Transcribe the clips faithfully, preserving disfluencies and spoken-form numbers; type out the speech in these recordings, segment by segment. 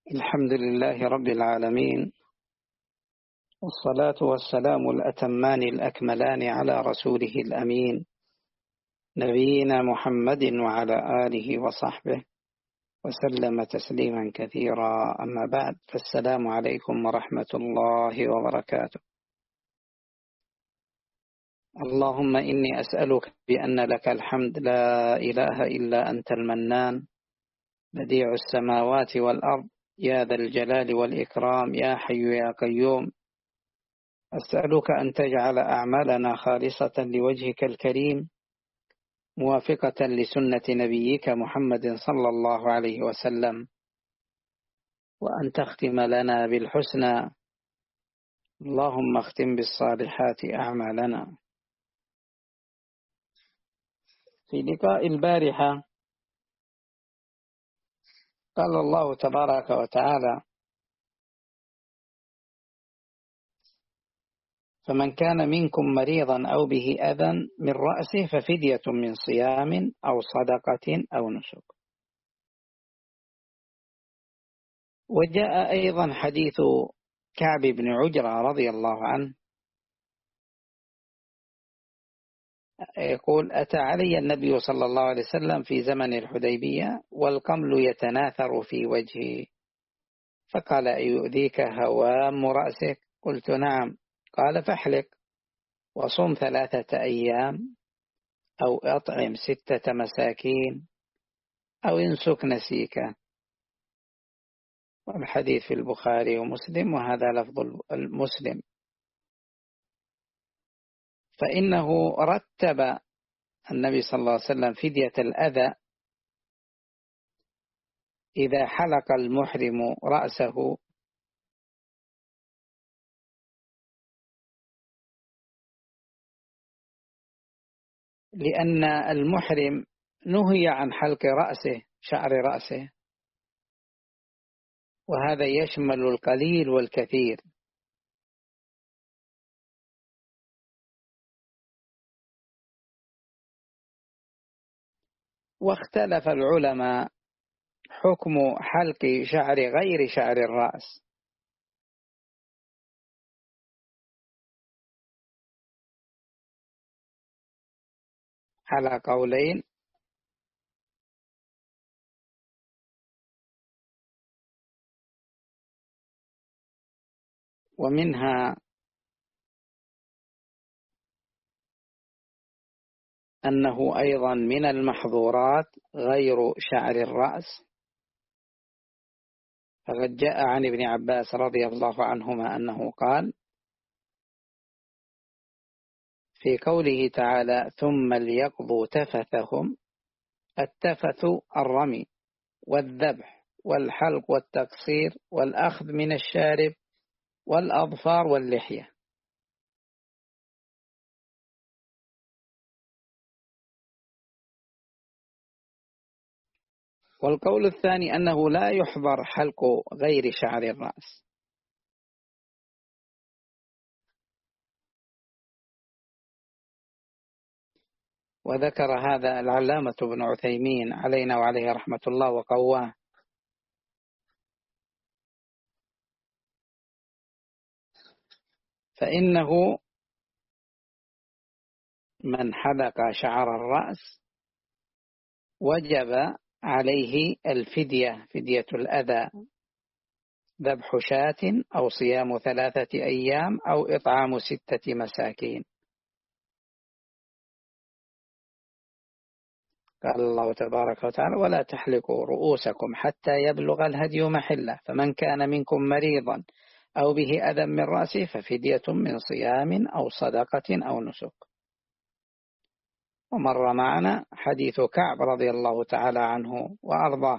الحمد لله رب العالمين، والصلاة والسلام الأتمان الأكملان على رسوله الأمين نبينا محمد وعلى آله وصحبه وسلم تسليما كثيرا. أما بعد، فالسلام عليكم ورحمة الله وبركاته. اللهم إني أسألك بأن لك الحمد لا إله إلا أنت المنان بديع السماوات والأرض يا ذا الجلال والإكرام يا حي يا قيوم. أسألك أن تجعل أعمالنا خالصة لوجهك الكريم موافقة لسنة نبيك محمد صلى الله عليه وسلم، وأن تختم لنا بالحسنى. اللهم اختم بالصالحات أعمالنا. في لقاء البارحة قال الله تبارك وتعالى: فمن كان منكم مريضا أو به أذى من رأسه ففدية من صيام أو صدقة أو نسك. وجاء أيضا حديث كعب بن عجرة رضي الله عنه يقول: أتى علي النبي صلى الله عليه وسلم في زمن الحديبية والقمل يتناثر في وجهي، فقال: أيؤذيك هوام رأسك؟ قلت: نعم. قال: فاحلق وصم ثلاثة أيام أو أطعم ستة مساكين أو انسك نسيكا. والحديث في البخاري ومسلم، وهذا لفظ المسلم. فإنه رتب النبي صلى الله عليه وسلم فدية الأذى إذا حلق المحرم رأسه، لأن المحرم نهي عن حلق رأسه، شعر رأسه، وهذا يشمل القليل والكثير. واختلف العلماء حكم حلق شعر غير شعر الرأس، على قولين. ومنها أنه أيضا من المحظورات غير شعر الرأس، فقد جاء عن ابن عباس رضي الله عنهما أنه قال في قوله تعالى: ثم ليقضوا تفثهم. التفث الرمي والذبح والحلق والتقصير والأخذ من الشارب والأظفار واللحية. والقول الثاني أنه لا يحظر حلق غير شعر الرأس. وذكر هذا العلامة ابن عثيمين علينا وعليه رحمة الله وقواه. فإنه من حلق شعر الرأس وجب عليه الفدية، فدية الأذى، ذبح شاة أو صيام ثلاثة أيام أو إطعام ستة مساكين. قال الله تبارك وتعالى: ولا تحلقوا رؤوسكم حتى يبلغ الهدي محله، فمن كان منكم مريضا أو به أذى من رأسه ففدية من صيام أو صدقة أو نسك. ومر معنا حديث كعب رضي الله تعالى عنه وأرضاه.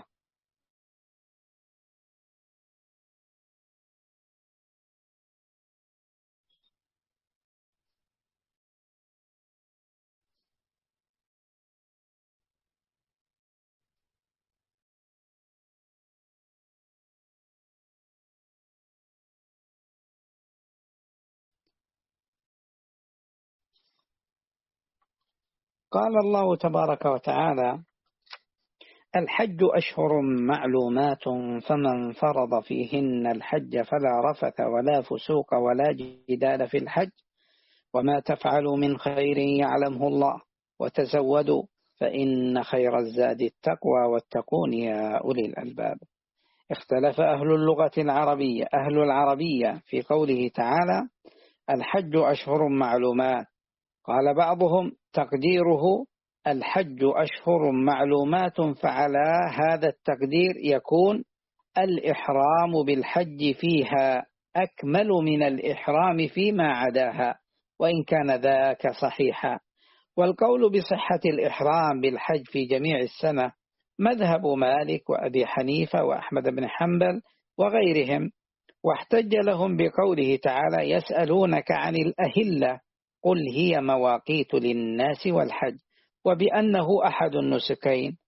قال الله تبارك وتعالى: الحج أشهر معلومات فمن فرض فيهن الحج فلا رفث ولا فسوق ولا جدال في الحج وما تفعلوا من خير يعلمه الله وتزودوا فإن خير الزاد التقوى واتقون يا أولي الألباب. اختلف أهل اللغة العربية أهل العربية في قوله تعالى الحج أشهر معلومات. قال بعضهم تقديره الحج أشهر معلومات، فعلى هذا التقدير يكون الإحرام بالحج فيها أكمل من الإحرام فيما عداها وإن كان ذاك صحيحا. والقول بصحة الإحرام بالحج في جميع السنة مذهب مالك وأبي حنيفة وأحمد بن حنبل وغيرهم، واحتج لهم بقوله تعالى يسألونك عن الأهلة قل هي مواقيت للناس والحج، وبأنه أحد النسكين،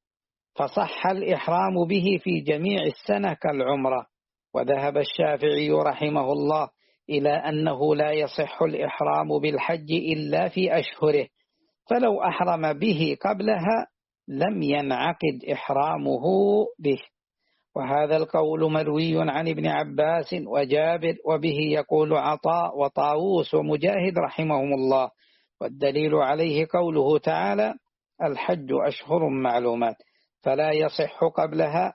فصح الإحرام به في جميع السنة كالعمرة. وذهب الشافعي رحمه الله إلى أنه لا يصح الإحرام بالحج إلا في أشهره، فلو أحرم به قبلها لم ينعقد إحرامه به. وهذا القول مروي عن ابن عباس وجابر، وبه يقول عطاء وطاووس ومجاهد رحمهم الله، والدليل عليه قوله تعالى الحج أشهر معلومات، فلا يصح قبلها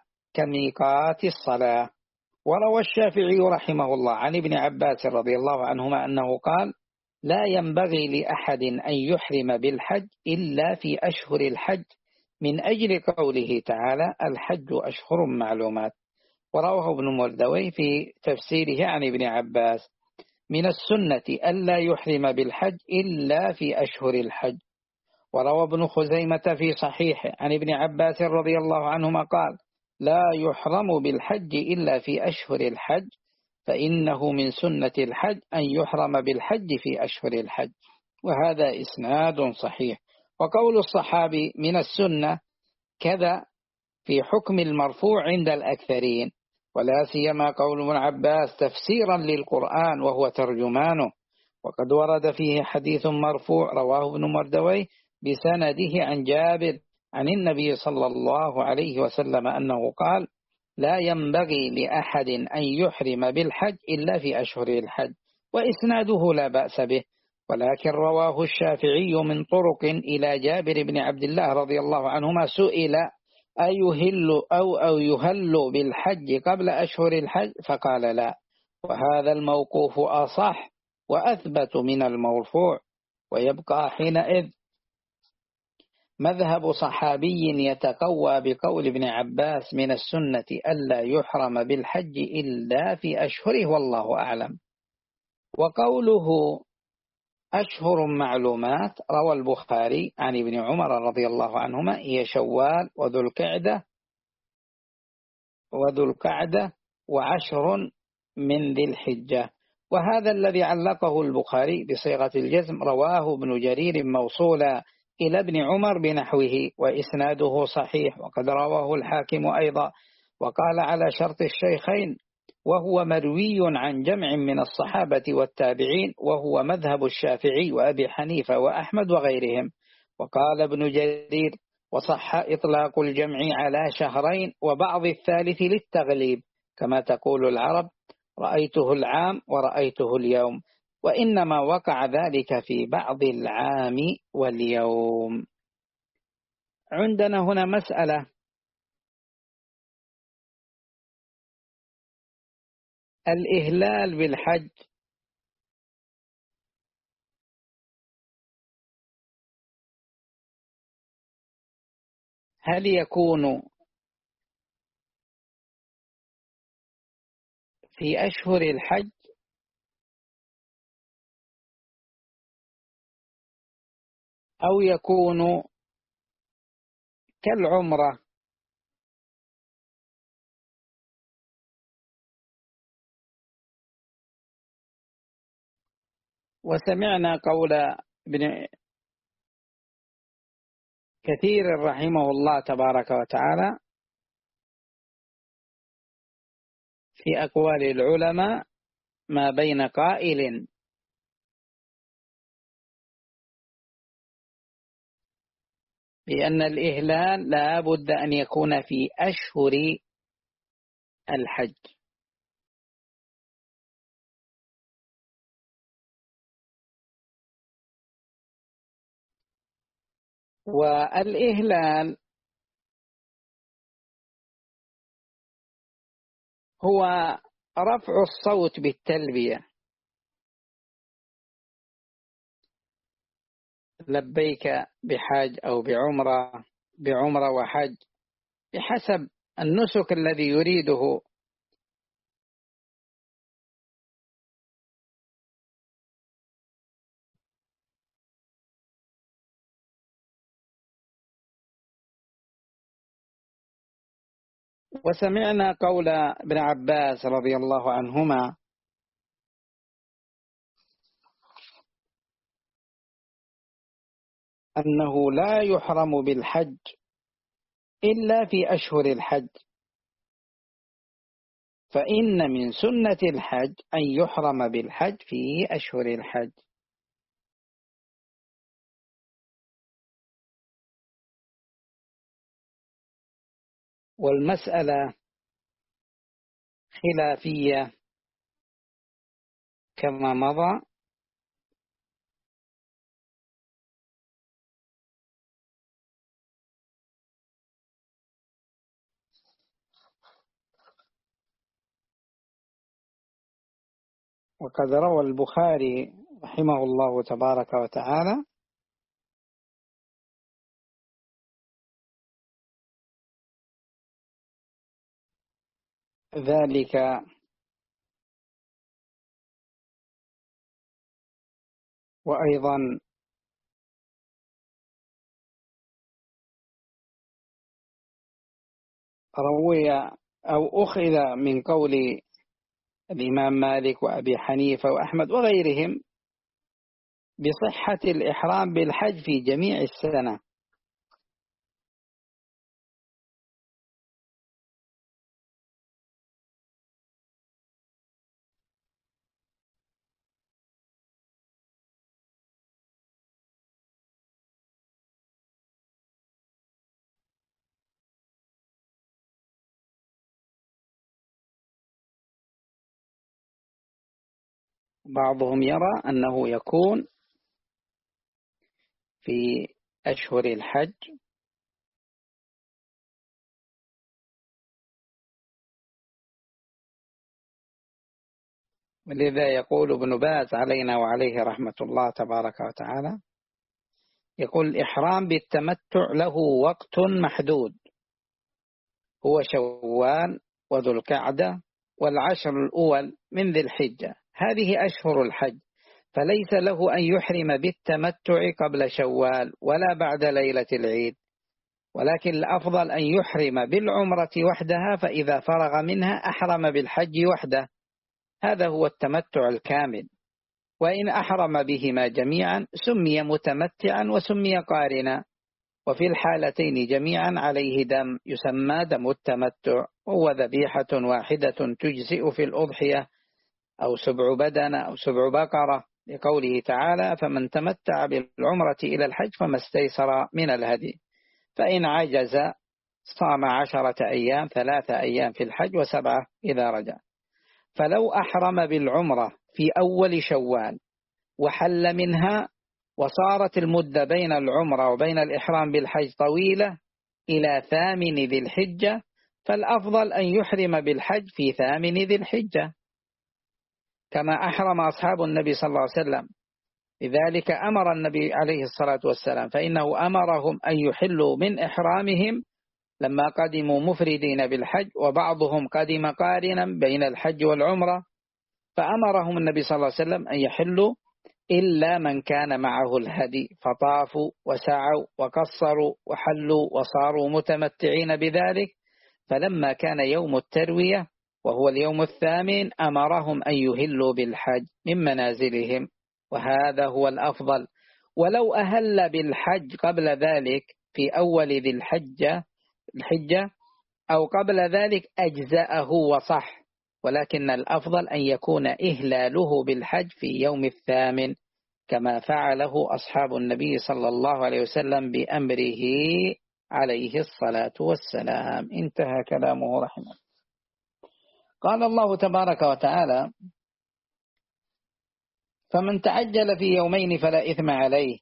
كميقات الصلاة. وروى الشافعي رحمه الله عن ابن عباس رضي الله عنهما أنه قال لا ينبغي لأحد أن يحرم بالحج إلا في أشهر الحج من أجل قوله تعالى الحج أشهر معلومات. ورواه ابن مردوي في تفسيره عن ابن عباس من السنة ألا يحرم بالحج إلا في أشهر الحج. وروى ابن خزيمة في صحيحه عن ابن عباس رضي الله عنهما قال لا يحرم بالحج إلا في أشهر الحج، فإنه من سنة الحج أن يحرم بالحج في أشهر الحج. وهذا إسناد صحيح. وقول الصحابي من السنة كذا في حكم المرفوع عند الأكثرين، ولا سيما قول ابن عباس تفسيرا للقرآن وهو ترجمانه. وقد ورد فيه حديث مرفوع رواه ابن مردوي بسنده عن جابر عن النبي صلى الله عليه وسلم أنه قال لا ينبغي لأحد أن يحرم بالحج إلا في أشهر الحج، وإسناده لا بأس به. ولكن رواه الشافعي من طرق إلى جابر بن عبد الله رضي الله عنهما سئل أيهل أو أو يهل بالحج قبل أشهر الحج فقال لا، وهذا الموقوف أصح وأثبت من المرفوع. ويبقى حينئذ مذهب صحابي يتقوى بقول ابن عباس من السنة ألا يحرم بالحج إلا في أشهره والله أعلم. وقوله أشهر معلومات روى البخاري عن ابن عمر رضي الله عنهما هي شوال وذو القعدة وذو القعدة وعشر من ذي الحجة. وهذا الذي علقه البخاري بصيغة الجزم رواه ابن جرير موصولا إلى ابن عمر بنحوه وإسناده صحيح، وقد رواه الحاكم أيضا وقال على شرط الشيخين، وهو مروي عن جمع من الصحابة والتابعين، وهو مذهب الشافعي وأبي حنيفة وأحمد وغيرهم. وقال ابن جرير وصح إطلاق الجمع على شهرين وبعض الثالث للتغليب، كما تقول العرب رأيته العام ورأيته اليوم، وإنما وقع ذلك في بعض العام واليوم. عندنا هنا مسألة، الإهلال بالحج هل يكون في أشهر الحج أو يكون كالعمرة؟ وسمعنا قول ابن كثير رحمه الله تبارك وتعالى في أقوال العلماء ما بين قائل بأن الإهلال لا بد أن يكون في أشهر الحج. والإهلال هو رفع الصوت بالتلبية، لبيك بحج أو بعمرة، بعمرة وحج، بحسب النسك الذي يريده. وسمعنا قول ابن عباس رضي الله عنهما أنه لا يحرم بالحج إلا في أشهر الحج، فإن من سنة الحج أن يحرم بالحج في أشهر الحج. والمسألة خلافية كما مضى، وقد روى البخاري رحمه الله تبارك وتعالى ذلك، وأيضا روي أو أخذ من قول الإمام مالك وأبي حنيفة وأحمد وغيرهم بصحة الإحرام بالحج في جميع السنة. بعضهم يرى أنه يكون في أشهر الحج، ولذا يقول ابن باز علينا وعليه رحمة الله تبارك وتعالى، يقول الإحرام بالتمتع له وقت محدود، هو شوال وذو القعدة والعشر الأول من ذي الحجة، هذه أشهر الحج، فليس له أن يحرم بالتمتع قبل شوال ولا بعد ليلة العيد، ولكن الأفضل أن يحرم بالعمرة وحدها، فإذا فرغ منها أحرم بالحج وحده، هذا هو التمتع الكامل. وإن أحرم بهما جميعا سمي متمتعا وسمي قارنا، وفي الحالتين جميعا عليه دم يسمى دم التمتع، وهو ذبيحة واحدة تجزئ في الأضحية أو سبع بدنة أو سبع بقرة، لقوله تعالى فمن تمتع بالعمرة إلى الحج فما استيسر من الهدي، فإن عجز صام عشرة أيام، ثلاثة أيام في الحج وسبعة إذا رجع. فلو أحرم بالعمرة في أول شوال وحل منها وصارت المدة بين العمرة وبين الإحرام بالحج طويلة إلى ثامن ذي الحجة، فالأفضل أن يحرم بالحج في ثامن ذي الحجة كما أحرم أصحاب النبي صلى الله عليه وسلم. لذلك أمر النبي عليه الصلاة والسلام، فإنه أمرهم أن يحلوا من إحرامهم لما قدموا مفردين بالحج، وبعضهم قدم قارنا بين الحج والعمرة، فأمرهم النبي صلى الله عليه وسلم أن يحلوا إلا من كان معه الهدي، فطافوا وسعوا وقصروا وحلوا وصاروا متمتعين بذلك. فلما كان يوم التروية وهو اليوم الثامن أمرهم أن يهلوا بالحج من منازلهم، وهذا هو الأفضل. ولو أهل بالحج قبل ذلك في أول ذي الحجة الحجة أو قبل ذلك أجزأه وصح، ولكن الأفضل أن يكون إهلاله بالحج في يوم الثامن كما فعله أصحاب النبي صلى الله عليه وسلم بأمره عليه الصلاة والسلام. انتهى كلامه رحمه. قال الله تبارك وتعالى: فمن تعجل في يومين فلا إثم عليه،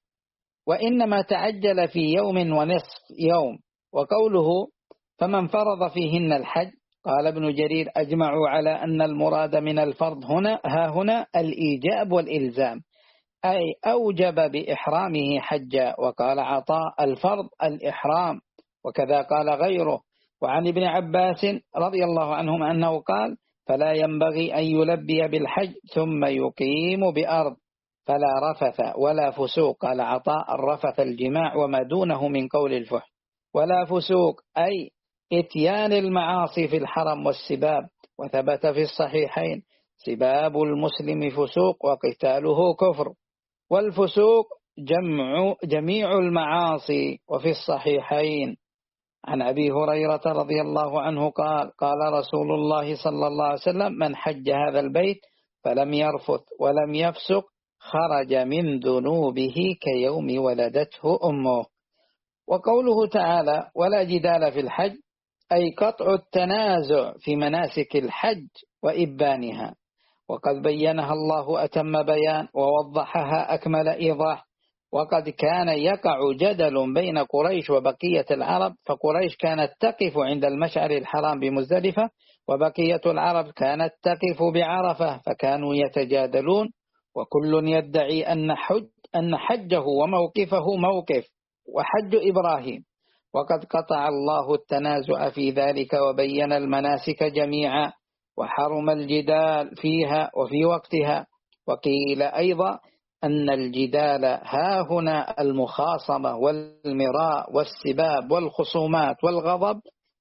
وإنما تعجل في يوم ونصف يوم. وقوله فمن فرض فيهن الحج، قال ابن جرير: أجمعوا على أن المراد من الفرض هنا ها هنا الإيجاب والإلزام، أي أوجب بإحرامه حجا. وقال عطاء: الفرض الإحرام. وكذا قال غيره. وعن ابن عباس رضي الله عنهما أنه قال: فلا ينبغي أن يلبي بالحج ثم يقيم بأرض، فلا رفث ولا فسوق. قال عطاء: الرفث الجماع وما دونه من قول الفحش. ولا فسوق أي إتيان المعاصي في الحرم والسباب. وثبت في الصحيحين: سباب المسلم فسوق وقتاله كفر. والفسوق جمع جميع المعاصي. وفي الصحيحين عن أبي هريرة رضي الله عنه قال: قال رسول الله صلى الله عليه وسلم: من حج هذا البيت فلم يرفث ولم يفسق خرج من ذنوبه كيوم ولدته أمه. وقوله تعالى: ولا جدال في الحج، أي قطع التنازع في مناسك الحج وإبانها. وقد بينها الله أتم بيان ووضحها أكمل إيضاح. وقد كان يقع جدل بين قريش وبقية العرب، فقريش كانت تقف عند المشعر الحرام بمزدلفة، وبقية العرب كانت تقف بعرفة، فكانوا يتجادلون، وكل يدعي أن حج أن حجه وموقفه موقف وحج إبراهيم. وقد قطع الله التنازع في ذلك وبين المناسك جميعا، وحرم الجدال فيها وفي وقتها. وقيل أيضا أن الجدال ها هنا المخاصمة والمراء والسباب والخصومات والغضب،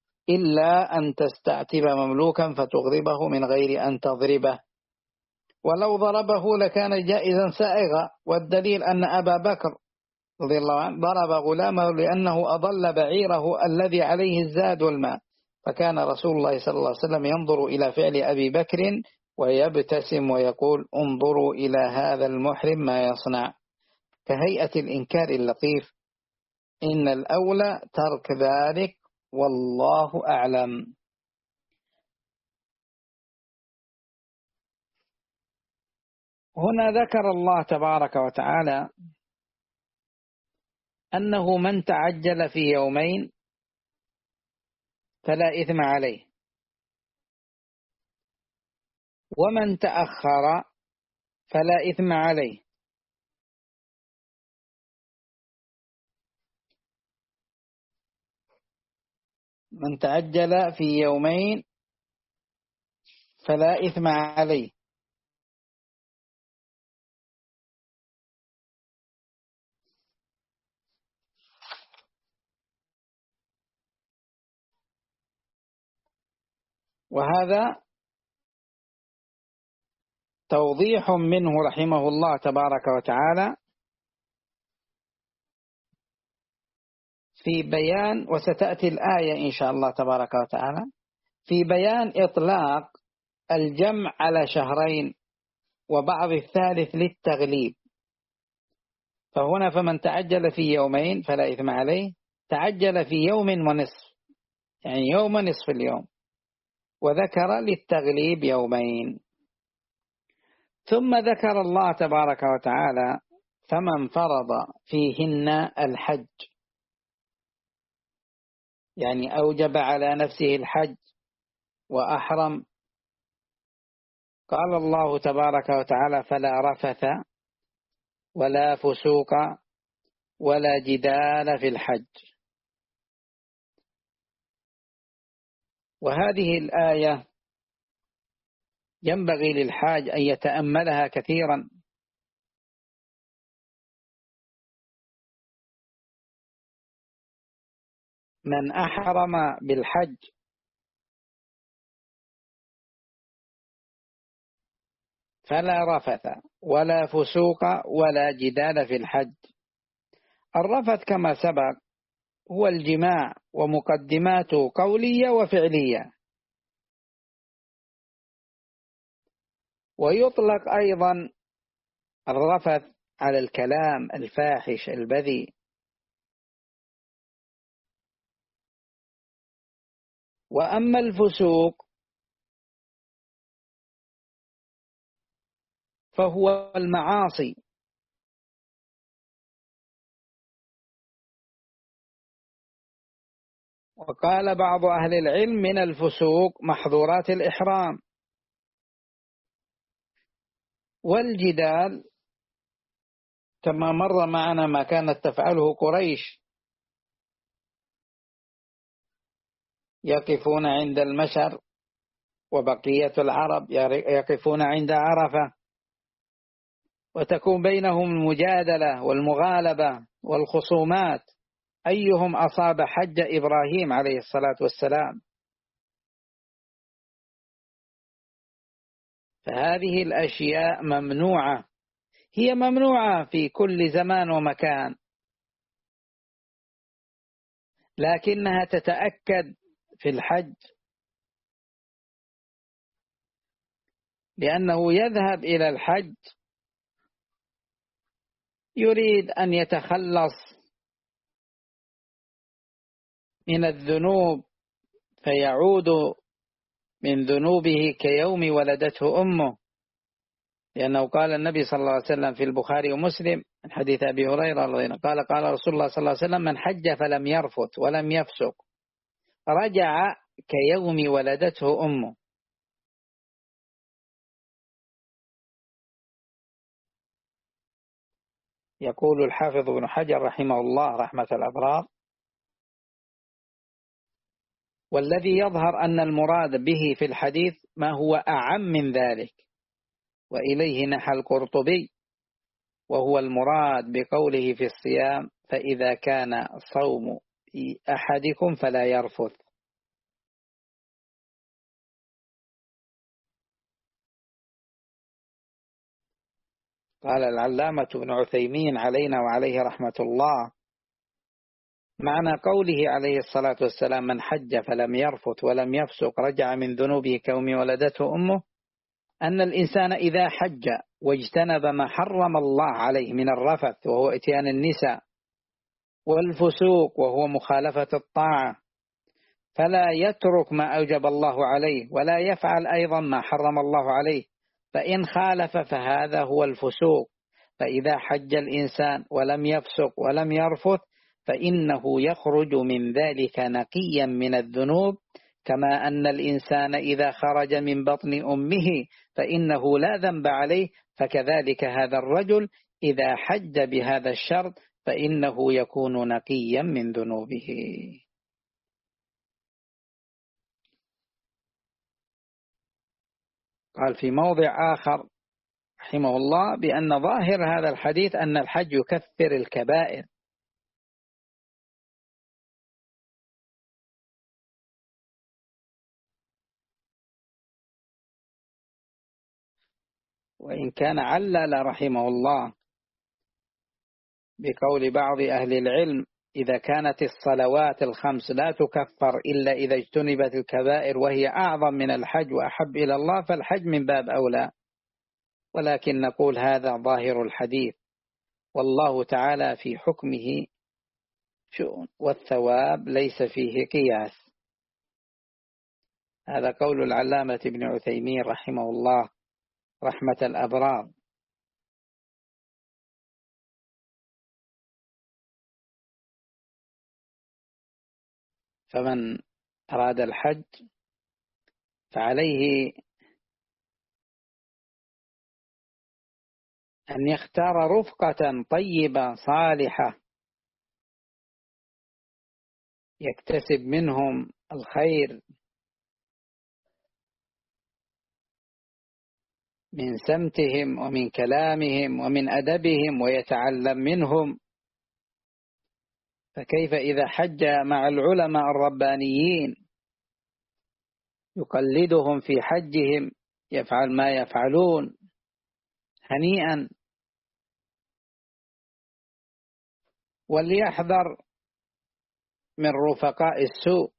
إلا أن تستعتب مملوكا فتغضبه من غير أن تضربه، ولو ضربه لكان جائزا سائغا. والدليل أن أبا بكر رضي الله عنه ضرب غلامه لأنه أضل بعيره الذي عليه الزاد والماء، فكان رسول الله صلى الله عليه وسلم ينظر إلى فعل أبي بكر ويبتسم ويقول: انظروا إلى هذا المحرم ما يصنع، كهيئة الإنكار اللطيف. إن الأولى ترك ذلك، والله أعلم. هنا ذكر الله تبارك وتعالى أنه من تعجل في يومين فلا إثم عليه، ومن تأخر فلا إثم عليه. من تعجل في يومين فلا إثم عليه. وهذا توضيح منه رحمه الله تبارك وتعالى في بيان، وستأتي الآية إن شاء الله تبارك وتعالى في بيان إطلاق الجمع على شهرين وبعض الثالث للتغليب. فهنا فمن تعجل في يومين فلا إثم عليه، تعجل في يوم ونصف، يعني يوم نصف اليوم، وذكر للتغليب يومين. ثم ذكر الله تبارك وتعالى: فمن فرض فيهن الحج، يعني أوجب على نفسه الحج وأحرم. قال الله تبارك وتعالى: فلا رفث ولا فسوق ولا جدال في الحج. وهذه الآية ينبغي للحاج أن يتأملها كثيرا. من أحرم بالحج فلا رفث ولا فسوق ولا جدال في الحج. الرفث كما سبق هو الجماع ومقدماته قولية وفعلية. ويطلق أيضا الرفث على الكلام الفاحش البذيء. وأما الفسوق فهو المعاصي، وقال بعض أهل العلم من الفسوق محظورات الإحرام. والجدال كما مر معنا ما كانت تفعله قريش، يقفون عند المشعر وبقية العرب يقفون عند عرفة، وتكون بينهم المجادلة والمغالبة والخصومات أيهم أصاب حج إبراهيم عليه الصلاة والسلام. فهذه الأشياء ممنوعة، هي ممنوعة في كل زمان ومكان، لكنها تتأكد في الحج، لأنه يذهب إلى الحج يريد أن يتخلص من الذنوب، فيعود من ذنوبه كيوم ولدته أمه، لأنه قال النبي صلى الله عليه وسلم في البخاري ومسلم من حديث أبي هريرة رضي الله عنه قال قال رسول الله صلى الله عليه وسلم: من حج فلم يرفث ولم يفسق رجع كيوم ولدته أمه. يقول الحافظ ابن حجر رحمه الله رحمة الأبرار: والذي يظهر أن المراد به في الحديث ما هو أعم من ذلك، وإليه نحى القرطبي، وهو المراد بقوله في الصيام: فإذا كان صوم أحدكم فلا يرفث. قال العلامة ابن عثيمين علينا وعليه رحمة الله: معنى قوله عليه الصلاة والسلام: من حج فلم يرفث ولم يفسق رجع من ذنوبه كيوم ولدته أمه، أن الإنسان إذا حج واجتنب ما حرم الله عليه من الرفث وهو إتيان النساء والفسوق وهو مخالفة الطاعة، فلا يترك ما أوجب الله عليه ولا يفعل أيضا ما حرم الله عليه، فإن خالف فهذا هو الفسوق. فإذا حج الإنسان ولم يفسق ولم يرفث فإنه يخرج من ذلك نقيا من الذنوب، كما أن الإنسان إذا خرج من بطن أمه فإنه لا ذنب عليه، فكذلك هذا الرجل إذا حج بهذا الشرط فإنه يكون نقيا من ذنوبه. قال في موضع آخر رحمه الله بأن ظاهر هذا الحديث أن الحج يكفر الكبائر، وإن كان علل رحمه الله بقول بعض أهل العلم: إذا كانت الصلوات الخمس لا تكفر إلا إذا اجتنبت الكبائر وهي أعظم من الحج وأحب إلى الله، فالحج من باب أولى. ولكن نقول هذا ظاهر الحديث، والله تعالى في حكمه شؤون، والثواب ليس فيه قياس. هذا قول العلامة ابن عثيمين رحمه الله رحمة الأبرار. فمن أراد الحج فعليه أن يختار رفقة طيبة صالحة يكتسب منهم الخير من سمتهم ومن كلامهم ومن أدبهم ويتعلم منهم. فكيف إذا حج مع العلماء الربانيين يقلدهم في حجهم، يفعل ما يفعلون هنيئا. وليحذر من رفقاء السوء،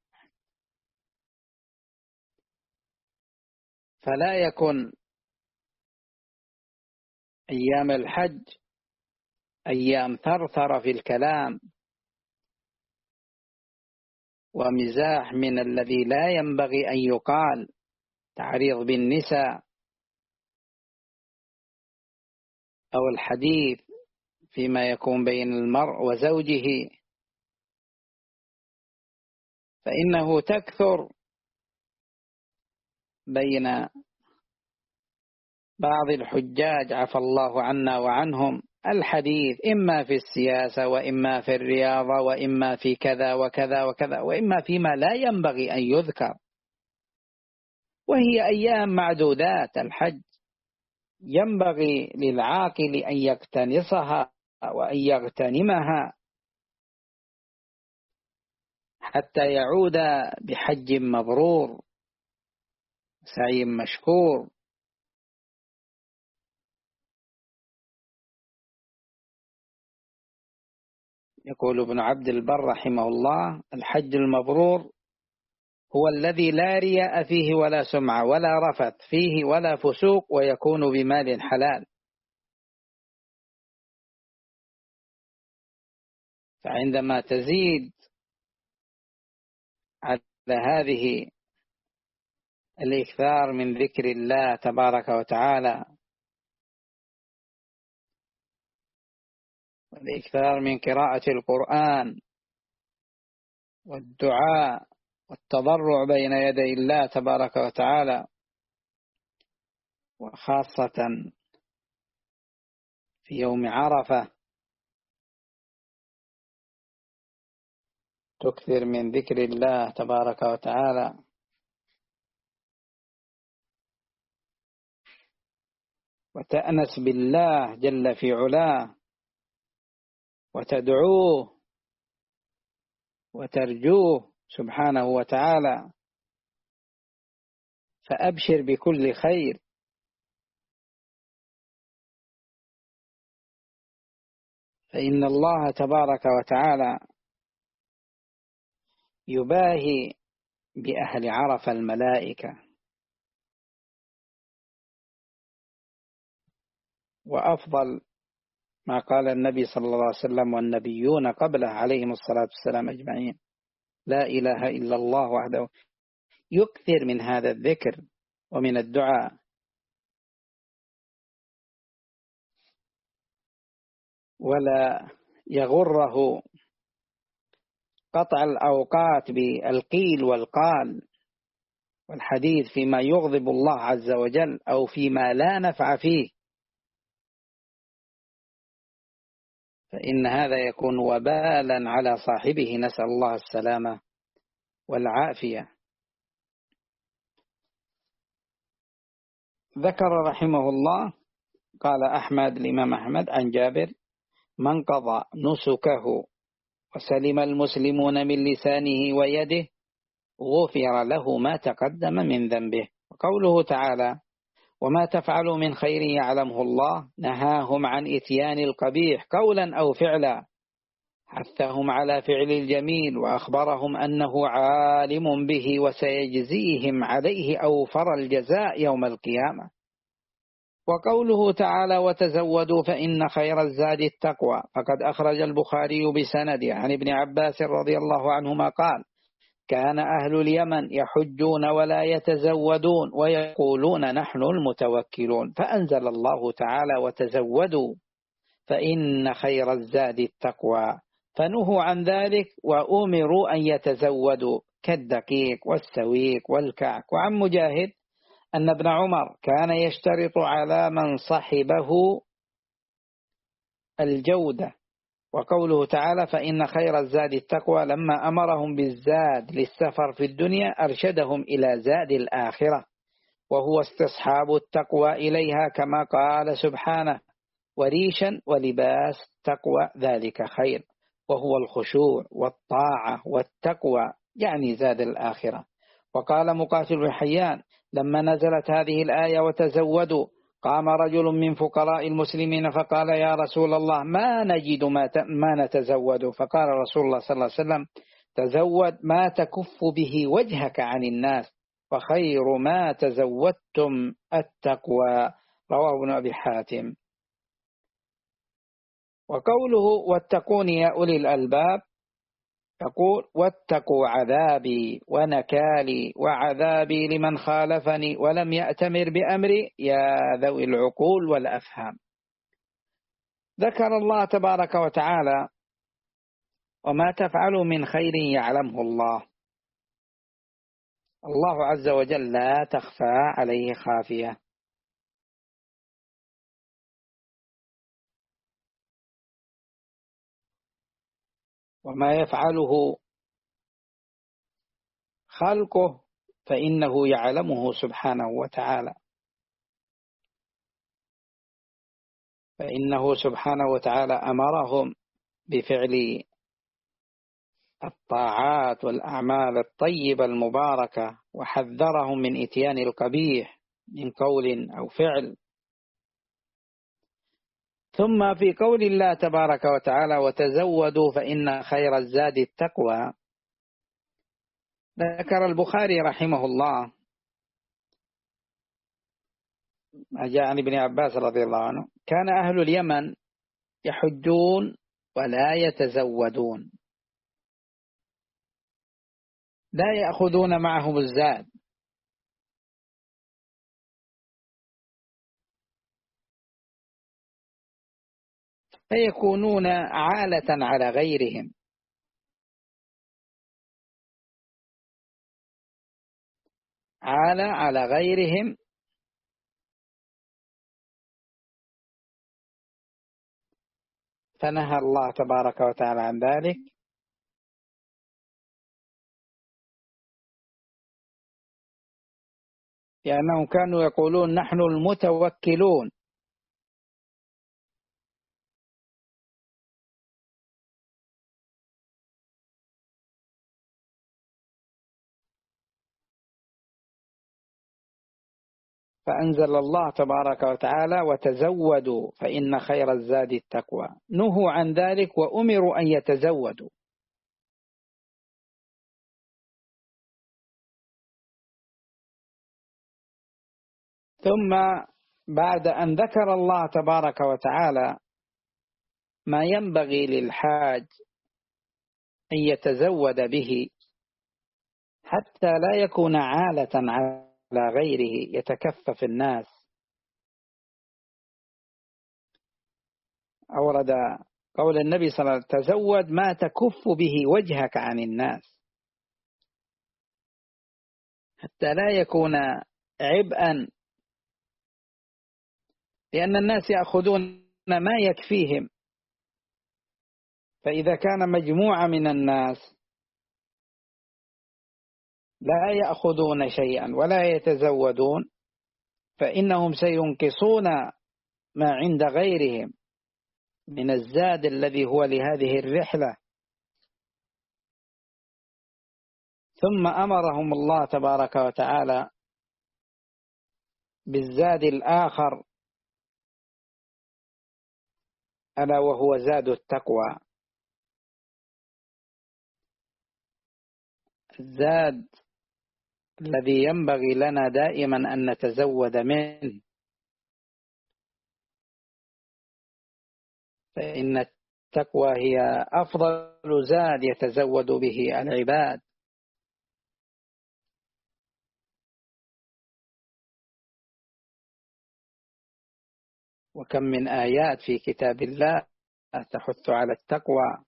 فلا يكن أيام الحج أيام ثرثر في الكلام ومزاح من الذي لا ينبغي أن يقال، تعريض بالنساء أو الحديث فيما يكون بين المرء وزوجه، فإنه تكثر بين بعض الحجاج عفى الله عنا وعنهم الحديث إما في السياسة وإما في الرياضة وإما في كذا وكذا وكذا وإما فيما لا ينبغي أن يذكر، وهي أيام معدودات. الحج ينبغي للعاقل أن يقتنصها وأن يغتنمها حتى يعود بحج مبرور سعي مشكور. يقول ابن عبد البر رحمه الله: الحج المبرور هو الذي لا رياء فيه ولا سمعة ولا رفث فيه ولا فسوق، ويكون بمال حلال. فعندما تزيد على هذه الإكثار من ذكر الله تبارك وتعالى والإكثار من قراءة القرآن والدعاء والتضرع بين يدي الله تبارك وتعالى، وخاصة في يوم عرفة تكثر من ذكر الله تبارك وتعالى وتأنس بالله جل في علاه وتدعوه وترجوه سبحانه وتعالى، فأبشر بكل خير. فإن الله تبارك وتعالى يباهي بأهل عرفة الملائكة، وأفضل ما قال النبي صلى الله عليه وسلم والنبيون قبله عليهم الصلاة والسلام أجمعين: لا إله إلا الله وحده. يكثر من هذا الذكر ومن الدعاء، ولا يغره قطع الأوقات بالقيل والقال والحديث فيما يغضب الله عز وجل أو فيما لا نفع فيه، فإن هذا يكون وبالا على صاحبه، نسأل الله السلامة والعافية. ذكر رحمه الله قال أحمد الإمام أحمد عن جابر: من قضى نسكه وسلم المسلمون من لسانه ويده غفر له ما تقدم من ذنبه. وقوله تعالى: وما تفعلوا من خير يعلمه الله، نهاهم عن إتيان القبيح قولا أو فعلا، حثهم على فعل الجميل، وأخبرهم أنه عالم به وسيجزيهم عليه أوفر الجزاء يوم القيامة. وقوله تعالى: وتزودوا فإن خير الزاد التقوى، فقد أخرج البخاري بسنده عن ابن عباس رضي الله عنهما قال: كان أهل اليمن يحجون ولا يتزودون ويقولون نحن المتوكلون، فأنزل الله تعالى: وتزودوا فإن خير الزاد التقوى، فنهوا عن ذلك وأمروا أن يتزودوا كالدقيق والسويق والكعك. وعن مجاهد أن ابن عمر كان يشترط على من صحبه الجودة. وقوله تعالى: فإن خير الزاد التقوى، لما أمرهم بالزاد للسفر في الدنيا أرشدهم إلى زاد الآخرة، وهو استصحاب التقوى إليها، كما قال سبحانه: وريشا ولباس تقوى ذلك خير، وهو الخشوع والطاعة والتقوى، يعني زاد الآخرة. وقال مقاتل بن حيان: لما نزلت هذه الآية وتزودوا، قام رجل من فقراء المسلمين فقال: يا رسول الله، ما نجد ما, ما نتزود. فقال رسول الله صلى الله عليه وسلم: تزود ما تكف به وجهك عن الناس، وخير ما تزودتم التقوى. رواه ابن أبي حاتم. وقوله واتقون يا أولي الألباب، يقول واتقوا عذابي ونكالي وعذابي لمن خالفني ولم يأتمر بأمري يا ذوي العقول والأفهام. ذكر الله تبارك وتعالى وما تفعلوا من خير يعلمه الله. الله عز وجل لا تخفى عليه خافية. وما يفعله خلقه فإنه يعلمه سبحانه وتعالى، فإنه سبحانه وتعالى أمرهم بفعل الطاعات والأعمال الطيبة المباركة، وحذرهم من إتيان القبيح من قول أو فعل. ثم في قول الله تبارك وتعالى وتزودوا فإن خير الزاد التقوى، ذكر البخاري رحمه الله ما جاء عن ابن عباس رضي الله عنه كان أهل اليمن يحجون ولا يتزودون، لا يأخذون معهم الزاد، فيكونون عالة على غيرهم، عالة على غيرهم. فنهى الله تبارك وتعالى عن ذلك، لأنهم كانوا يقولون نحن المتوكلون، فأنزل الله تبارك وتعالى وتزودوا فإن خير الزاد التقوى. نهوا عن ذلك وأمروا أن يتزودوا. ثم بعد أن ذكر الله تبارك وتعالى ما ينبغي للحاج أن يتزود به حتى لا يكون عالة على غيره يتكفف الناس، أورد قول النبي صلى الله عليه وسلم تزود ما تكف به وجهك عن الناس، حتى لا يكون عبئا، لأن الناس يأخذون ما يكفيهم. فإذا كان مجموعة من الناس لا يأخذون شيئا ولا يتزودون فإنهم سينقصون ما عند غيرهم من الزاد الذي هو لهذه الرحلة. ثم أمرهم الله تبارك وتعالى بالزاد الآخر ألا وهو زاد التقوى، الزاد الذي ينبغي لنا دائما أن نتزود منه، فإن التقوى هي أفضل زاد يتزود به العباد. وكم من آيات في كتاب الله تحث على التقوى،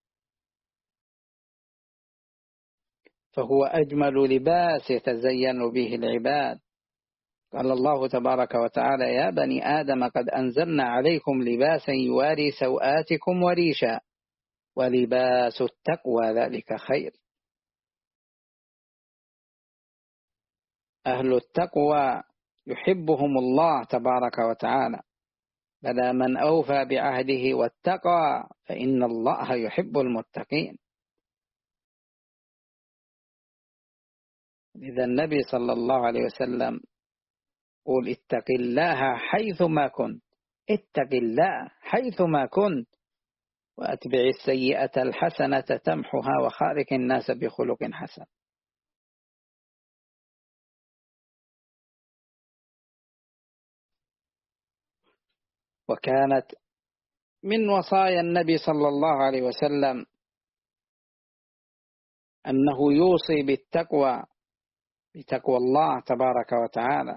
فهو أجمل لباس يتزين به العباد. قال الله تبارك وتعالى يا بني آدم قد أنزلنا عليكم لباسا يواري سوآتكم وريشا ولباس التقوى ذلك خير. أهل التقوى يحبهم الله تبارك وتعالى، بلى من أوفى بعهده واتقى فإن الله يحب المتقين. إذا النبي صلى الله عليه وسلم قل اتق الله حيثما كنت، اتق الله حيثما كنت وأتبع السيئة الحسنة تمحها وخالق الناس بخلق حسن. وكانت من وصايا النبي صلى الله عليه وسلم أنه يوصي بالتقوى، بتقوى الله تبارك وتعالى،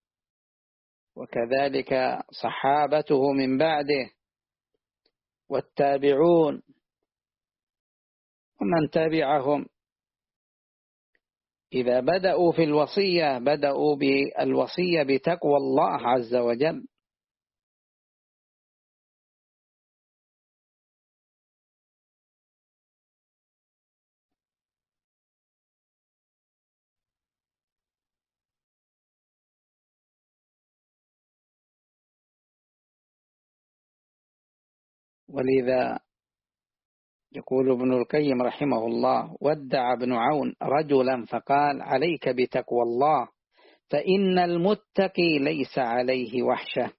وكذلك صحابته من بعده والتابعون ومن تبعهم إذا بدأوا في الوصية بدأوا بالوصية بتقوى الله عز وجل. ولذا يقول ابن القيم رحمه الله: ودع ابن عون رجلا فقال: عليك بتقوى الله فإن المتقي ليس عليه وحشة.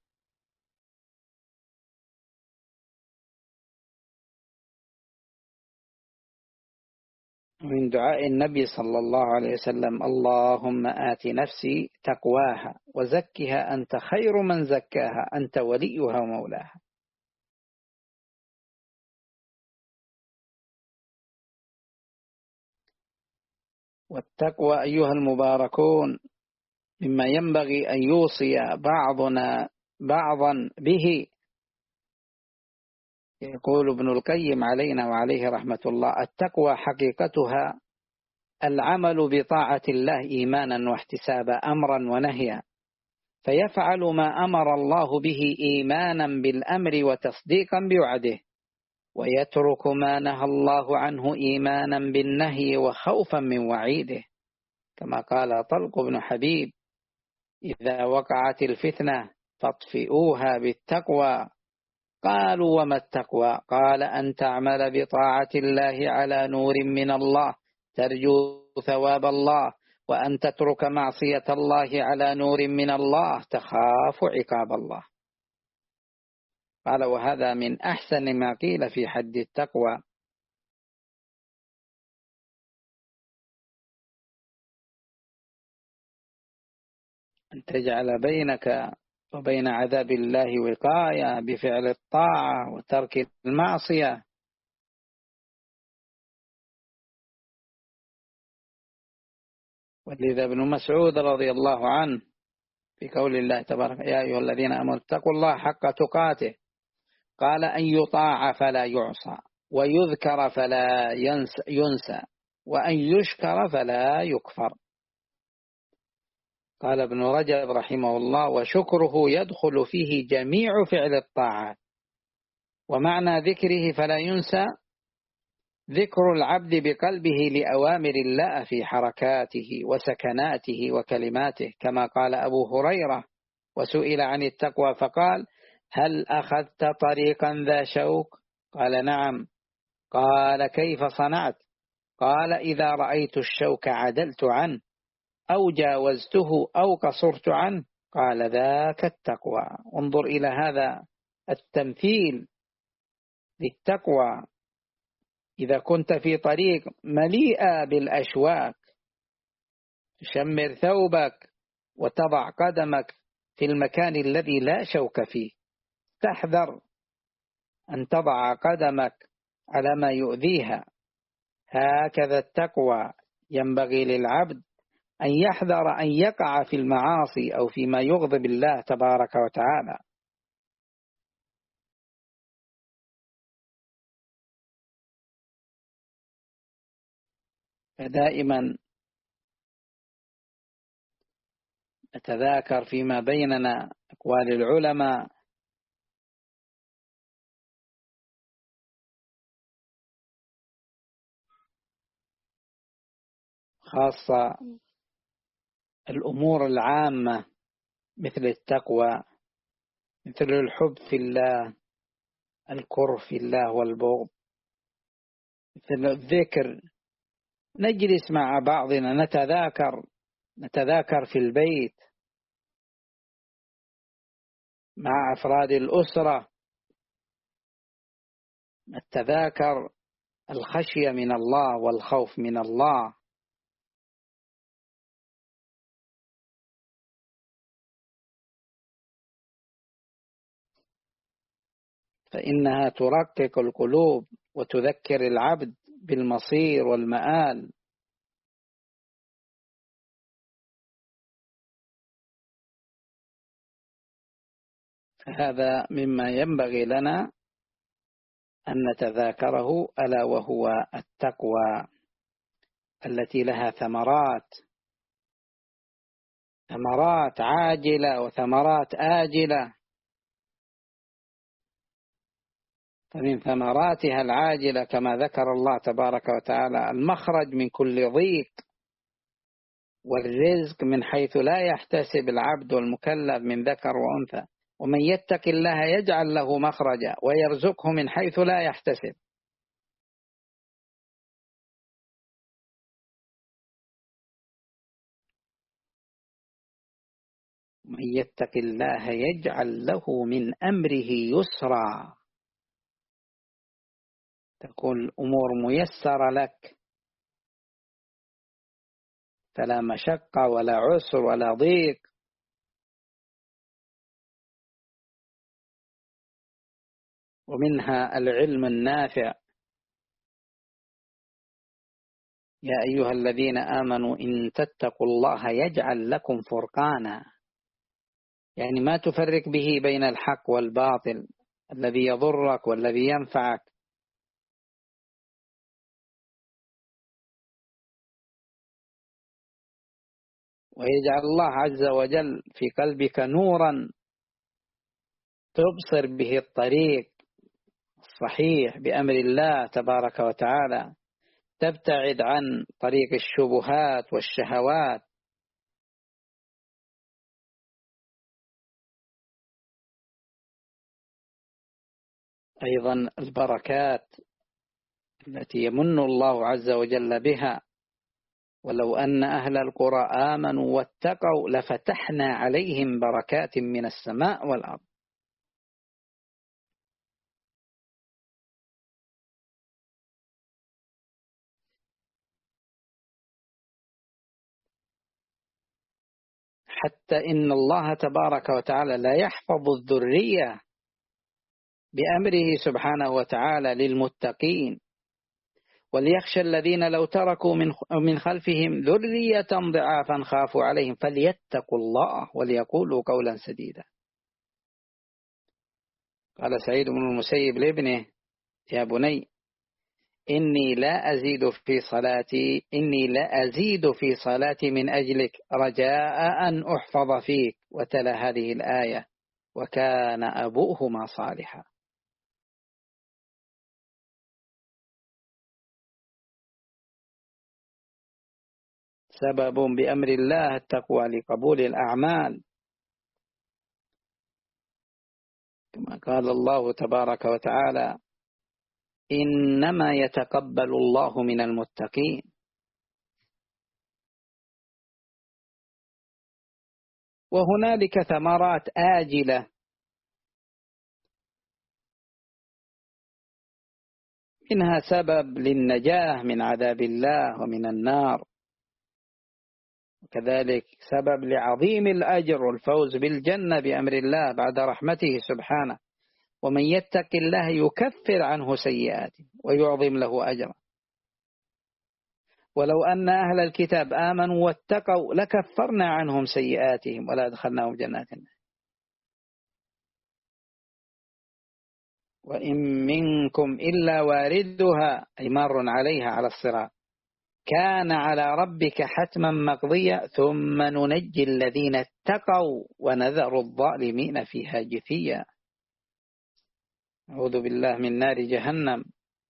من دعاء النبي صلى الله عليه وسلم: اللهم آت نفسي تقواها وزكها أنت خير من زكاها أنت وليها ومولاها. والتقوى أيها المباركون مما ينبغي أن يوصي بعضنا بعضا به. يقول ابن القيم علينا وعليه رحمة الله: التقوى حقيقتها العمل بطاعة الله إيمانا واحتسابا، أمرا ونهيا، فيفعل ما أمر الله به إيمانا بالأمر وتصديقا بوعده، ويترك ما نهى الله عنه إيمانا بالنهي وخوفا من وعيده، كما قال طلق بن حبيب: إذا وقعت الفتنة فاطفئوها بالتقوى. قالوا: وما التقوى؟ قال: أن تعمل بطاعة الله على نور من الله ترجو ثواب الله، وأن تترك معصية الله على نور من الله تخاف عقاب الله. قال: وهذا من أحسن ما قيل في حد التقوى. أن تجعل بينك وبين عذاب الله وقاية بفعل الطاعة وترك المعصية. ولذا ابن مسعود رضي الله عنه في قول الله تبارك: يا أيها الذين آمنوا اتقوا الله حق تقاته، قال: أن يطاع فلا يعصى، ويذكر فلا ينسى, ينسى وأن يشكر فلا يكفر. قال ابن رجب رحمه الله: وشكره يدخل فيه جميع فعل الطاعات. ومعنى ذكره فلا ينسى ذكر العبد بقلبه لأوامر الله في حركاته وسكناته وكلماته، كما قال أبو هريرة وسئل عن التقوى فقال: هل أخذت طريقا ذا شوك؟ قال: نعم. قال: كيف صنعت؟ قال: إذا رأيت الشوك عدلت عنه، أو جاوزته أو قصرت عنه. قال: ذاك التقوى. انظر إلى هذا التمثيل للتقوى. إذا كنت في طريق مليئة بالأشواك تشمر ثوبك وتضع قدمك في المكان الذي لا شوك فيه، تحذر أن تضع قدمك على ما يؤذيها. هكذا التقوى ينبغي للعبد أن يحذر أن يقع في المعاصي أو فيما يغضب الله تبارك وتعالى. فدائما نتذاكر فيما بيننا أقوال العلماء، خاصة الأمور العامة مثل التقوى، مثل الحب في الله، الكره في الله والبغض، مثل الذكر. نجلس مع بعضنا نتذاكر نتذاكر في البيت مع أفراد الأسرة، نتذاكر الخشية من الله والخوف من الله. فإنها ترقق القلوب وتذكر العبد بالمصير والمآل. فهذا مما ينبغي لنا أن نتذاكره، ألا وهو التقوى التي لها ثمرات، ثمرات عاجلة وثمرات آجلة. فمن ثمراتها العاجلة كما ذكر الله تبارك وتعالى المخرج من كل ضيق، والرزق من حيث لا يحتسب العبد والمكلف من ذكر وأنثى. ومن يتق الله يجعل له مخرجا ويرزقه من حيث لا يحتسب. من يتق الله يجعل له من أمره يسرا، تكون الأمور ميسرة لك، فلا مشقة ولا عسر ولا ضيق. ومنها العلم النافع. يا أيها الذين آمنوا إن تتقوا الله يجعل لكم فرقانا، يعني ما تفرق به بين الحق والباطل، الذي يضرك والذي ينفعك. ويجعل الله عز وجل في قلبك نورا تبصر به الطريق الصحيح بأمر الله تبارك وتعالى، تبتعد عن طريق الشبهات والشهوات. أيضا البركات التي يمن الله عز وجل بها. ولو أن أهل القرى آمنوا واتقوا لفتحنا عليهم بركات من السماء والأرض. حتى إن الله تبارك وتعالى لا يحفظ الذرية بأمره سبحانه وتعالى للمتقين. وليخشى الذين لو تركوا من من خلفهم ذرية ضعافا خافوا عليهم فليتقوا الله وليقولوا قولا سديدا. قال سعيد بن المسيب لابنه: يا بني إني لا أزيد في صلاتي إني لا أزيد في صلاتي من أجلك رجاء أن أحفظ فيك. وتلا هذه الآية: وكان أبوهما صالحا. سبب بأمر الله التقوى لقبول الأعمال، كما قال الله تبارك وتعالى: إنما يتقبل الله من المتقين. وهنالك ثمرات آجلة، منها سبب للنجاة من عذاب الله ومن النار، وكذلك سبب لعظيم الأجر والفوز بالجنة بأمر الله بعد رحمته سبحانه. ومن يتق الله يكفر عنه سيئاته ويعظم له أجرا. ولو أن أهل الكتاب آمنوا واتقوا لكفرنا عنهم سيئاتهم ولا أدخلناهم جنات النعيم. وإن منكم إلا واردها، أي مار عليها على الصراط، كان على ربك حتما مقضيا ثم ننجي الذين اتقوا ونذر الظالمين فيها جثيا. أعوذ بالله من نار جهنم.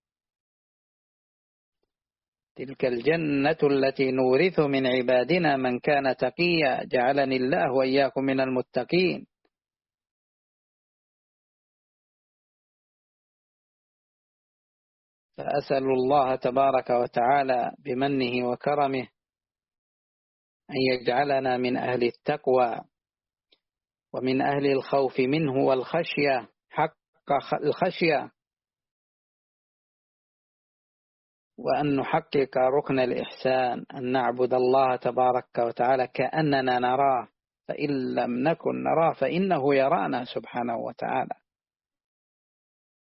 تلك الجنة التي نورث من عبادنا من كان تقيا، جعلني الله وإياكم من المتقين. فأسأل الله تبارك وتعالى بمنه وكرمه أن يجعلنا من أهل التقوى ومن أهل الخوف منه والخشية حق الخشية، وأن نحقق ركن الإحسان، أن نعبد الله تبارك وتعالى كأننا نراه، فإن لم نكن نراه فإنه يرانا سبحانه وتعالى.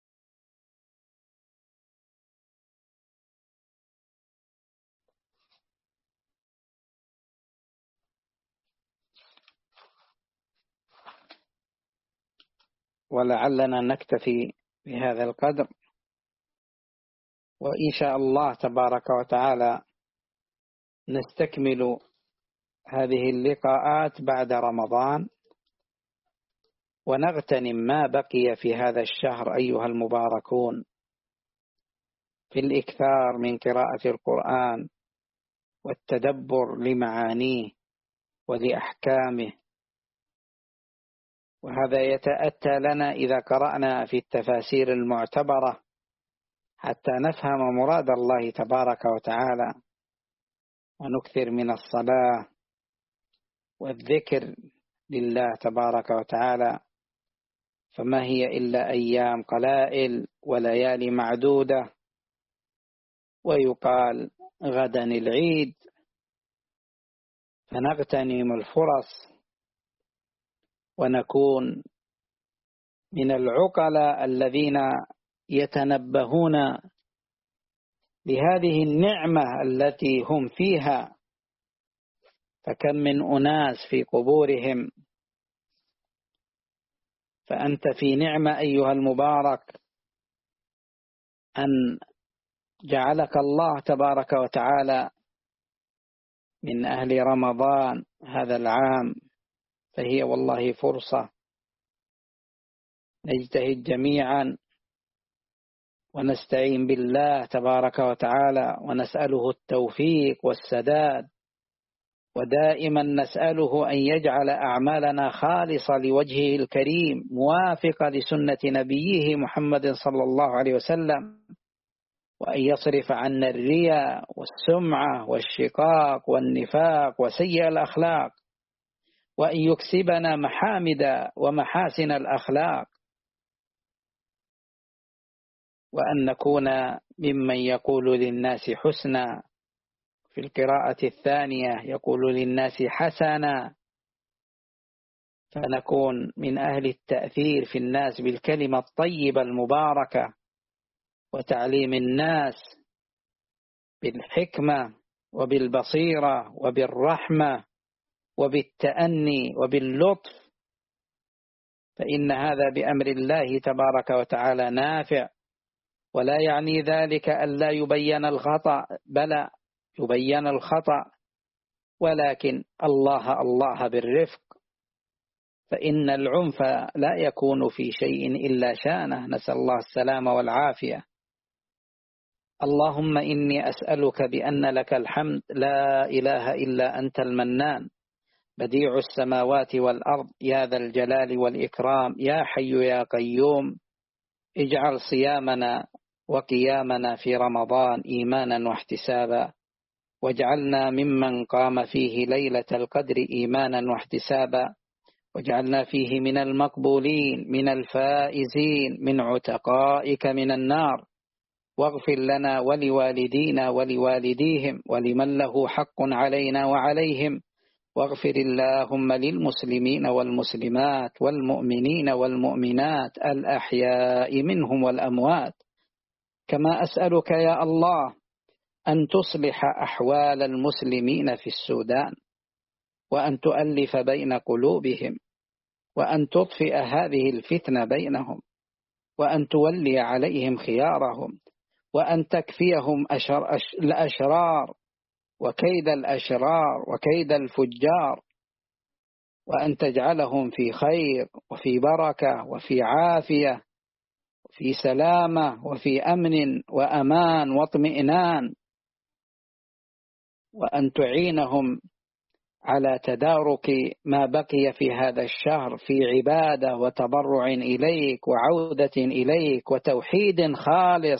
ولعلنا نكتفي بهذا القدر، وإن شاء الله تبارك وتعالى نستكمل هذه اللقاءات بعد رمضان، ونغتنم ما بقي في هذا الشهر أيها المباركون في الإكثار من قراءة القرآن والتدبر لمعانيه ولأحكامه. وهذا يتأتى لنا إذا قرأنا في التفاسير المعتبرة حتى نفهم مراد الله تبارك وتعالى، ونكثر من الصلاة والذكر لله تبارك وتعالى، فما هي إلا أيام قلائل وليالي معدودة، ويقال غدا العيد، فنغتنم الفرص ونكون من العقلاء الذين يتنبهون لهذه النعمة التي هم فيها. فكم من أناس في قبورهم، فأنت في نعمة أيها المبارك أن جعلك الله تبارك وتعالى من أهل رمضان هذا العام، فهي والله فرصة نجتهد جميعا ونستعين بالله تبارك وتعالى ونسأله التوفيق والسداد، ودائما نسأله أن يجعل أعمالنا خالصة لوجهه الكريم موافقة لسنة نبيه محمد صلى الله عليه وسلم، وأن يصرف عنا الرياء والسمعة والشقاق والنفاق وسيء الأخلاق، وأن يكسبنا محامد ومحاسن الأخلاق، وأن نكون ممن يقول للناس حسنا. في القراءة الثانية يقول للناس حسنا، فنكون من أهل التأثير في الناس بالكلمة الطيبة المباركة، وتعليم الناس بالحكمة وبالبصيرة وبالرحمة وبالتأني وباللطف، فإن هذا بأمر الله تبارك وتعالى نافع. ولا يعني ذلك أن لا يبين الخطأ، بلى يبين الخطأ، ولكن الله الله بالرفق، فإن العنف لا يكون في شيء إلا شانه، نسأل الله السلامة والعافية. اللهم إني أسألك بأن لك الحمد لا إله إلا أنت المنان، بديع السماوات والأرض، يا ذا الجلال والإكرام، يا حي يا قيوم، اجعل صيامنا وقيامنا في رمضان إيمانا واحتسابا، واجعلنا ممن قام فيه ليلة القدر إيمانا واحتسابا، واجعلنا فيه من المقبولين من الفائزين من عتقائك من النار، واغفر لنا ولوالدينا ولوالديهم ولمن له حق علينا وعليهم، واغفر اللهم للمسلمين والمسلمات والمؤمنين والمؤمنات الأحياء منهم والأموات. كما أسألك يا الله أن تصلح أحوال المسلمين في السودان، وأن تؤلف بين قلوبهم، وأن تطفئ هذه الفتنة بينهم، وأن تولي عليهم خيارهم، وأن تكفيهم أشر أش... الأشرار وكيد الأشرار وكيد الفجار، وأن تجعلهم في خير وفي بركة وفي عافية وفي سلامة وفي أمن وأمان واطمئنان، وأن تعينهم على تدارك ما بقي في هذا الشهر في عبادة وتضرع إليك وعودة إليك وتوحيد خالص.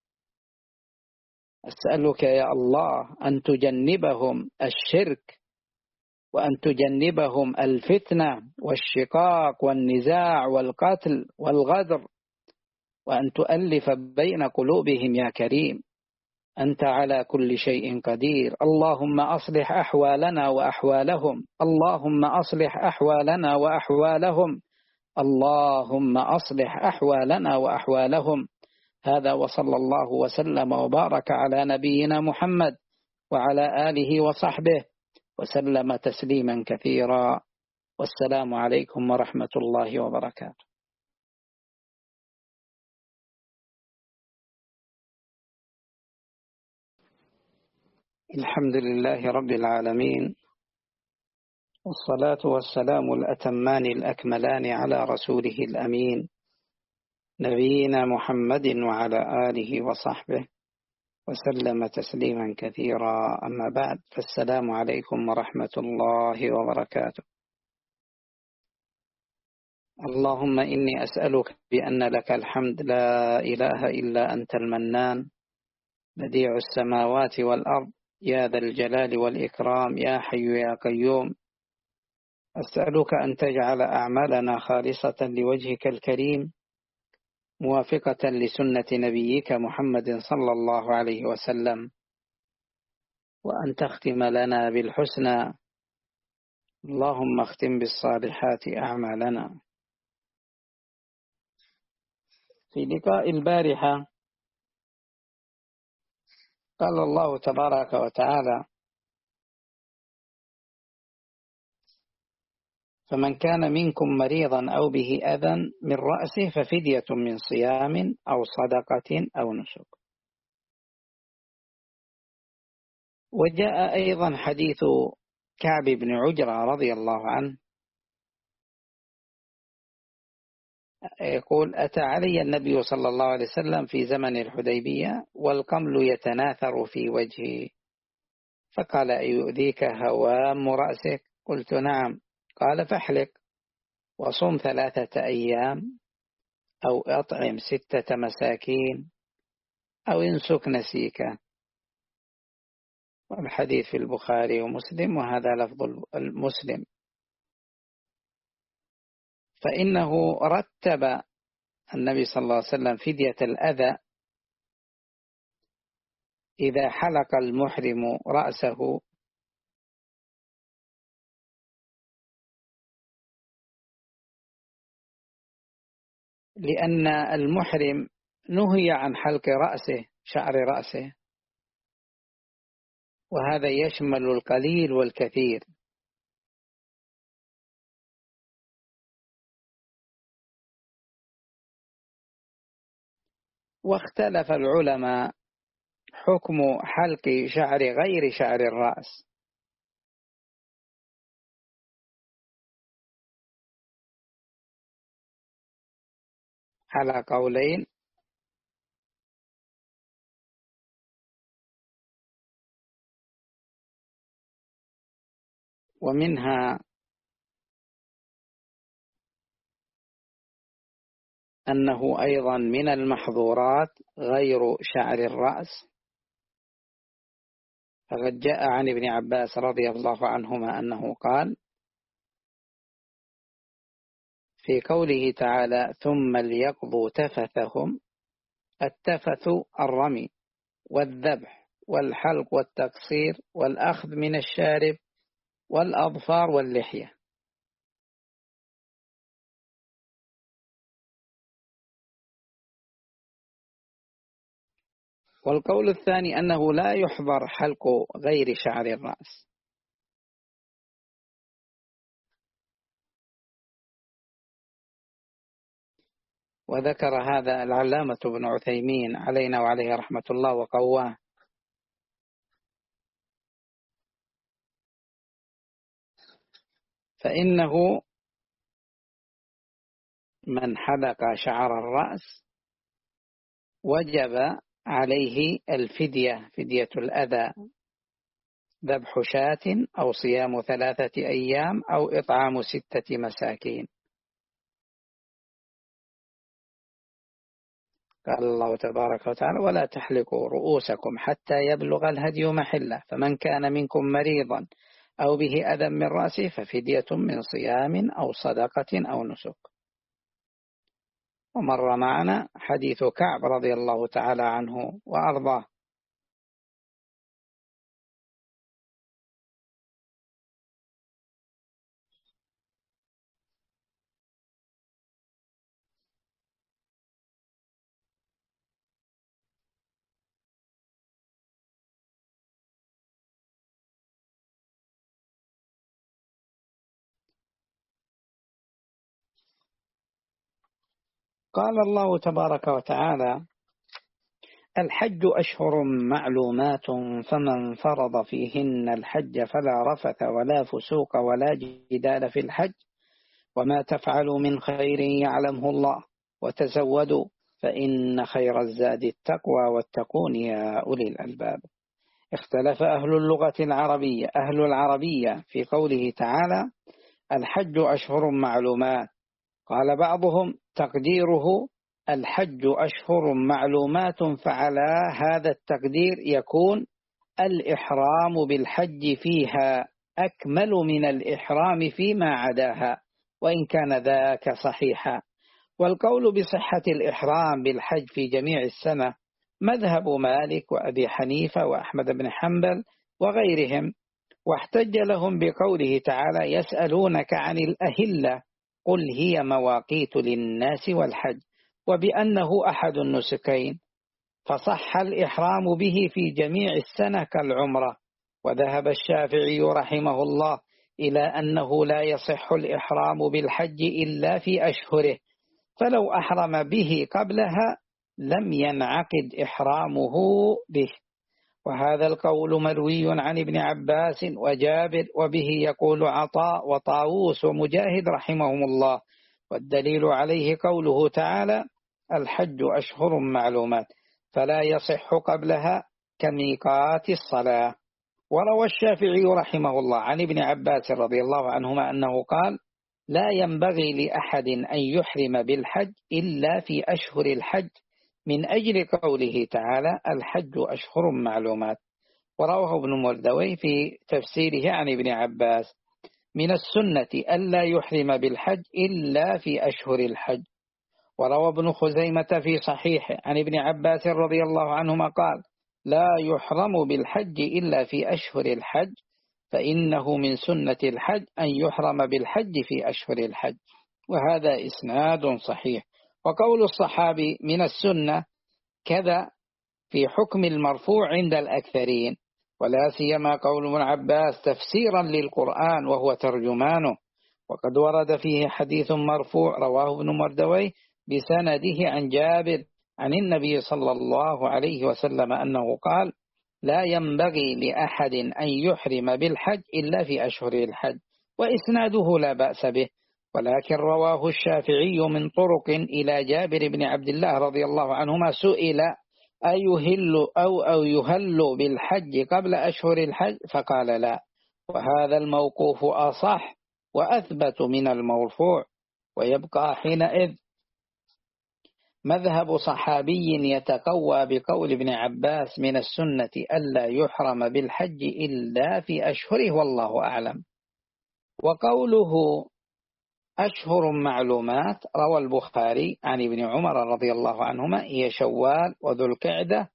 أسألك يا الله أن تجنبهم الشرك، وأن تجنبهم الفتنة والشقاق والنزاع والقتل والغدر، وأن تؤلف بين قلوبهم يا كريم، أنت على كل شيء قدير. اللهم أصلح أحوالنا وأحوالهم، اللهم أصلح أحوالنا وأحوالهم، اللهم أصلح أحوالنا وأحوالهم. هذا وصلى الله وسلم وبارك على نبينا محمد وعلى آله وصحبه وسلم تسليما كثيرا، والسلام عليكم ورحمة الله وبركاته. الحمد لله رب العالمين، والصلاة والسلام الأتمان الأكملان على رسوله الأمين نبينا محمد وعلى آله وصحبه وسلم تسليما كثيرا. أما بعد، فالسلام عليكم ورحمة الله وبركاته. اللهم إني أسألك بأن لك الحمد لا إله إلا أنت المنان بديع السماوات والأرض يا ذا الجلال والإكرام يا حي يا قيوم. أسألك أن تجعل أعمالنا خالصة لوجهك الكريم موافقة لسنة نبيك محمد صلى الله عليه وسلم، وأن تختم لنا بالحسنى. اللهم اختم بالصالحات أعمالنا. في لقاء البارحة قال الله تبارك وتعالى: فمن كان منكم مريضا أو به أذى من رأسه ففدية من صيام أو صدقة أو نسك. وجاء أيضا حديث كعب بن عجرة رضي الله عنه يقول: أتى علي النبي صلى الله عليه وسلم في زمن الحديبية والقمل يتناثر في وجهي، فقال: أيؤذيك هوام رأسك؟ قلت: نعم. قال: فاحلق وصم ثلاثة أيام أو أطعم ستة مساكين أو انسك نسيكا. والحديث في البخاري ومسلم، وهذا لفظ المسلم. فإنه رتب النبي صلى الله عليه وسلم فدية الأذى إذا حلق المحرم رأسه، لأن المحرم نهي عن حلق رأسه، شعر رأسه، وهذا يشمل القليل والكثير. واختلف العلماء حكم حلق شعر غير شعر الرأس، على قولين. ومنها أنه أيضا من المحظورات غير شعر الرأس، فقد جاء عن ابن عباس رضي الله عنهما أنه قال في قوله تعالى: ثم ليقضوا تفثهم. التفث الرمي والذبح والحلق والتقصير والأخذ من الشارب والأظفار واللحية. والقول الثاني أنه لا يحظر حلق غير شعر الرأس. وذكر هذا العلامة ابن عثيمين علينا وعليه رحمة الله وقواه. فإنه من حلق شعر الرأس وجب عليه الفدية، فدية الأذى، ذبح شاة أو صيام ثلاثة أيام أو إطعام ستة مساكين. قال الله تبارك وتعالى: ولا تحلقوا رؤوسكم حتى يبلغ الهدي محله، فمن كان منكم مريضا أو به أذى من رأسه ففدية من صيام أو صدقة أو نسك. ومر معنا حديث كعب رضي الله تعالى عنه وأرضاه. قال الله تبارك وتعالى: الحج أشهر معلومات فمن فرض فيهن الحج فلا رفث ولا فسوق ولا جدال في الحج وما تفعلوا من خير يعلمه الله وتزودوا فإن خير الزاد التقوى واتقون يا أولي الألباب. اختلف أهل اللغة العربية أهل العربية في قوله تعالى الحج أشهر معلومات. قال بعضهم تقديره الحج أشهر معلومات، فعلى هذا التقدير يكون الإحرام بالحج فيها أكمل من الإحرام فيما عداها، وإن كان ذاك صحيحا. والقول بصحة الإحرام بالحج في جميع السنة مذهب مالك وأبي حنيفة وأحمد بن حنبل وغيرهم، واحتج لهم بقوله تعالى يسألونك عن الأهلة قل هي مواقيت للناس والحج، وبأنه أحد النسكين، فصح الإحرام به في جميع السنة كالعمرة. وذهب الشافعي رحمه الله إلى أنه لا يصح الإحرام بالحج إلا في أشهره، فلو أحرم به قبلها لم ينعقد إحرامه به. وهذا القول مروي عن ابن عباس وجابر، وبه يقول عطاء وطاووس ومجاهد رحمهم الله. والدليل عليه قوله تعالى الحج أشهر معلومات، فلا يصح قبلها كميقات الصلاة. وروى الشافعي رحمه الله عن ابن عباس رضي الله عنهما أنه قال لا ينبغي لأحد أن يحرم بالحج إلا في أشهر الحج، من أجل قوله تعالى الحج أشهر معلومات. ورواه ابن مردوي في تفسيره عن ابن عباس من السنة ألا يحرم بالحج إلا في أشهر الحج. وروى ابن خزيمة في صحيحه عن ابن عباس رضي الله عنهما قال لا يحرم بالحج إلا في أشهر الحج، فإنه من سنة الحج أن يحرم بالحج في أشهر الحج. وهذا إسناد صحيح. وقول الصحابي من السنة كذا في حكم المرفوع عند الأكثرين، ولا سيما قول ابن عباس تفسيرا للقرآن وهو ترجمانه. وقد ورد فيه حديث مرفوع رواه ابن مردوي بسنده عن جابر عن النبي صلى الله عليه وسلم أنه قال لا ينبغي لأحد أن يحرم بالحج إلا في أشهر الحج، وإسناده لا بأس به. ولكن رواه الشافعي من طرق إلى جابر بن عبد الله رضي الله عنهما سئل أيهل أو أو يهل بالحج قبل أشهر الحج فقال لا، وهذا الموقوف أصح وأثبت من المرفوع. ويبقى حينئذ مذهب صحابي يتقوى بقول ابن عباس من السنة ألا يحرم بالحج إلا في أشهره والله أعلم. وقوله أشهر معلومات روى البخاري عن ابن عمر رضي الله عنهما هي شوال وذو القعدة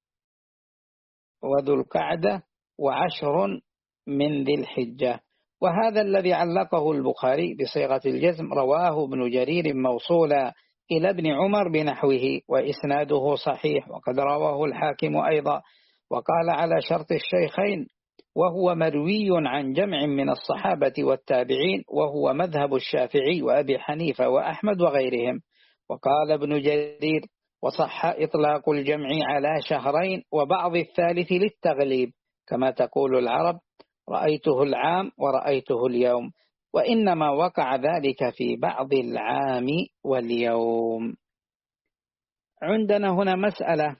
وذو القعدة وعشر من ذي الحجة. وهذا الذي علقه البخاري بصيغة الجزم رواه ابن جرير موصولا إلى ابن عمر بنحوه وإسناده صحيح، وقد رواه الحاكم أيضا وقال على شرط الشيخين، وهو مروي عن جمع من الصحابة والتابعين، وهو مذهب الشافعي وأبي حنيفة وأحمد وغيرهم. وقال ابن جرير وصح إطلاق الجمع على شهرين وبعض الثالث للتغليب، كما تقول العرب رأيته العام ورأيته اليوم، وإنما وقع ذلك في بعض العام واليوم. عندنا هنا مسألة،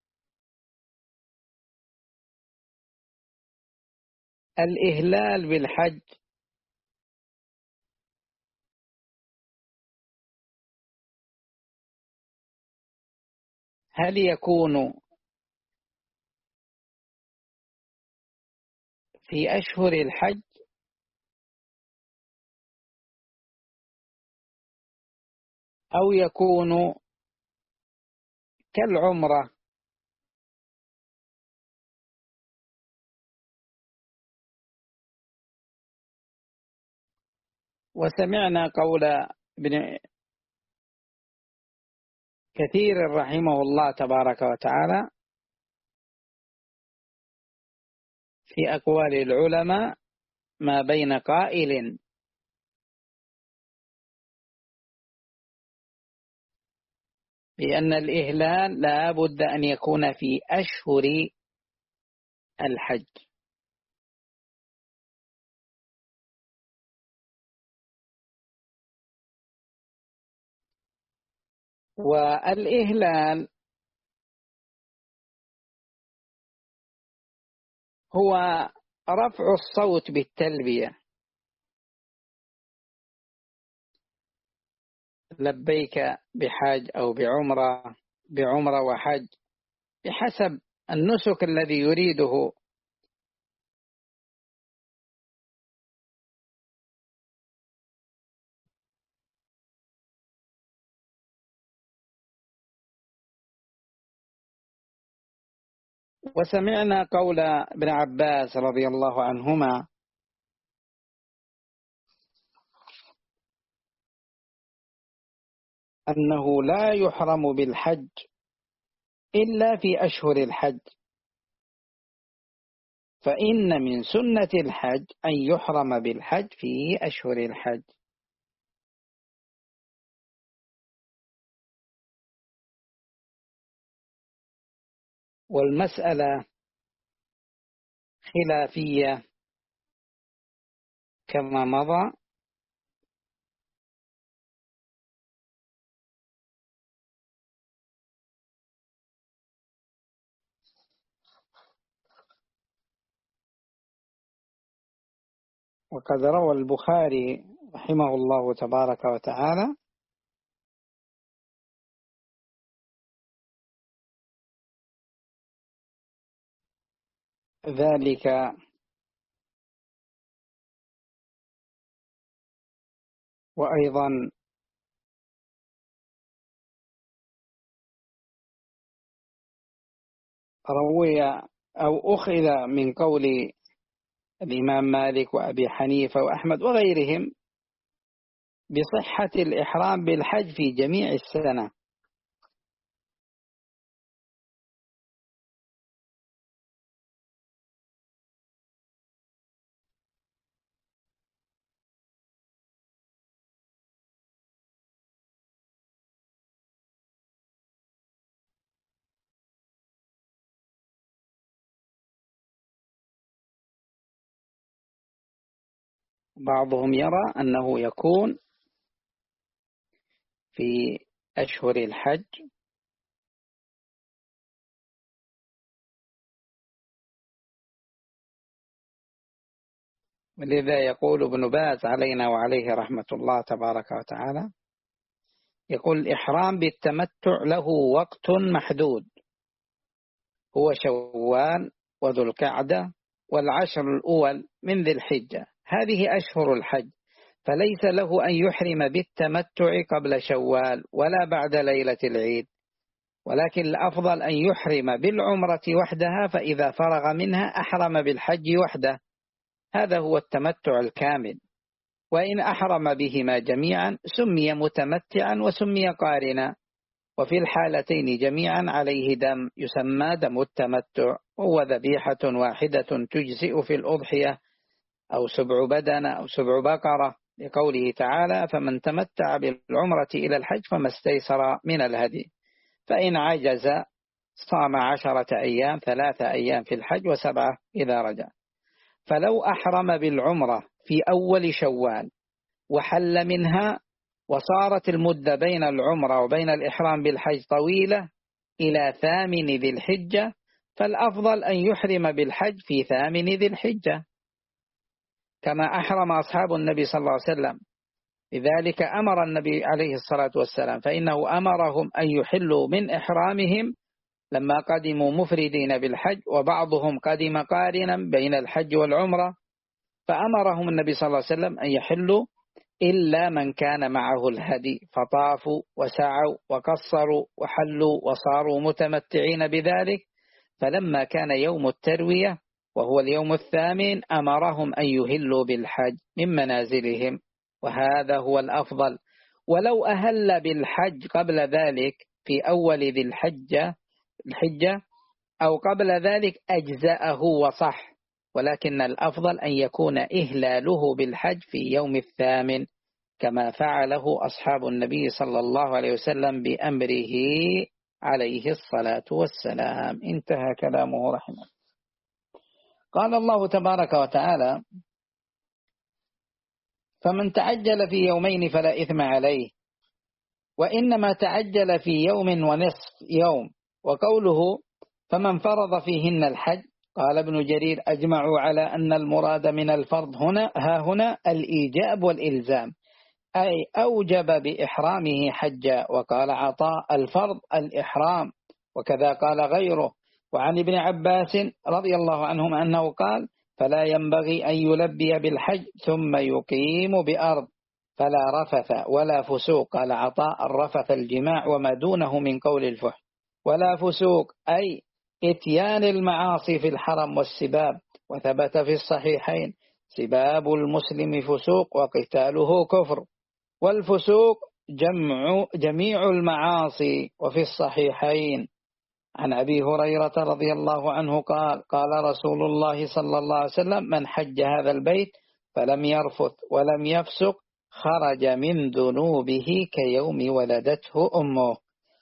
الإهلال بالحج هل يكون في أشهر الحج أو يكون كالعمرة؟ وسمعنا قول ابن كثير رحمه الله تبارك وتعالى في أقوال العلماء ما بين قائل بأن الإهلال لا بد أن يكون في أشهر الحج. والإهلال هو رفع الصوت بالتلبية، لبيك بحج أو بعمرة، بعمرة وحج، بحسب النسك الذي يريده. وسمعنا قول ابن عباس رضي الله عنهما أنه لا يحرم بالحج إلا في أشهر الحج، فإن من سنة الحج أن يحرم بالحج في أشهر الحج. والمسألة خلافية كما مضى، وقد روى البخاري رحمه الله تبارك وتعالى ذلك وأيضا روي أو أخذ من قول الإمام مالك وأبي حنيفة وأحمد وغيرهم بصحة الإحرام بالحج في جميع السنة. بعضهم يرى أنه يكون في أشهر الحج، ولذا يقول ابن باز علينا وعليه رحمة الله تبارك وتعالى، يقول الإحرام بالتمتع له وقت محدود، هو شوال وذو القعدة والعشر الأول من ذي الحجة، هذه أشهر الحج، فليس له أن يحرم بالتمتع قبل شوال ولا بعد ليلة العيد، ولكن الأفضل أن يحرم بالعمرة وحدها، فإذا فرغ منها أحرم بالحج وحده، هذا هو التمتع الكامل. وإن أحرم بهما جميعا سمي متمتعا وسمي قارنا، وفي الحالتين جميعا عليه دم يسمى دم التمتع، وهو ذبيحة واحدة تجزئ في الأضحية أو سبع بدنة أو سبع بقرة، لقوله تعالى فمن تمتع بالعمرة إلى الحج فما استيسر من الهدي، فإن عجز صام عشرة أيام، ثلاثة أيام في الحج وسبعة إذا رجع. فلو أحرم بالعمرة في أول شوال وحل منها وصارت المدة بين العمرة وبين الإحرام بالحج طويلة إلى ثامن ذي الحجة، فالأفضل أن يحرم بالحج في ثامن ذي الحجة كما أحرم أصحاب النبي صلى الله عليه وسلم. لذلك أمر النبي عليه الصلاة والسلام، فإنه أمرهم أن يحلوا من إحرامهم لما قدموا مفردين بالحج، وبعضهم قدم قارنا بين الحج والعمرة، فأمرهم النبي صلى الله عليه وسلم أن يحلوا إلا من كان معه الهدي، فطافوا وسعوا وقصروا وحلوا وصاروا متمتعين بذلك. فلما كان يوم التروية وهو اليوم الثامن أمرهم أن يهلوا بالحج من منازلهم، وهذا هو الأفضل. ولو أهل بالحج قبل ذلك في أول ذي الحجة الحجة أو قبل ذلك أجزأه وصح، ولكن الأفضل أن يكون إهلاله بالحج في يوم الثامن كما فعله أصحاب النبي صلى الله عليه وسلم بأمره عليه الصلاة والسلام. انتهى كلامه رحمه. قال الله تبارك وتعالى: فمن تعجل في يومين فلا إثم عليه، وإنما تعجل في يوم ونصف يوم. وقوله فمن فرض فيهن الحج، قال ابن جرير: أجمعوا على أن المراد من الفرض هنا ها هنا الإيجاب والإلزام، أي أوجب بإحرامه حجا. وقال عطاء: الفرض الإحرام. وكذا قال غيره. وعن ابن عباس رضي الله عنهما أنه قال: فلا ينبغي أن يلبي بالحج ثم يقيم بأرض، فلا رفث ولا فسوق. قال عطاء: الرفث الجماع وما دونه من قول الفحش. ولا فسوق أي إتيان المعاصي في الحرم والسباب. وثبت في الصحيحين: سباب المسلم فسوق وقتاله كفر. والفسوق جمع جميع المعاصي. وفي الصحيحين عن أبي هريرة رضي الله عنه قال: قال رسول الله صلى الله عليه وسلم: من حج هذا البيت فلم يرفث ولم يفسق خرج من ذنوبه كيوم ولدته أمه.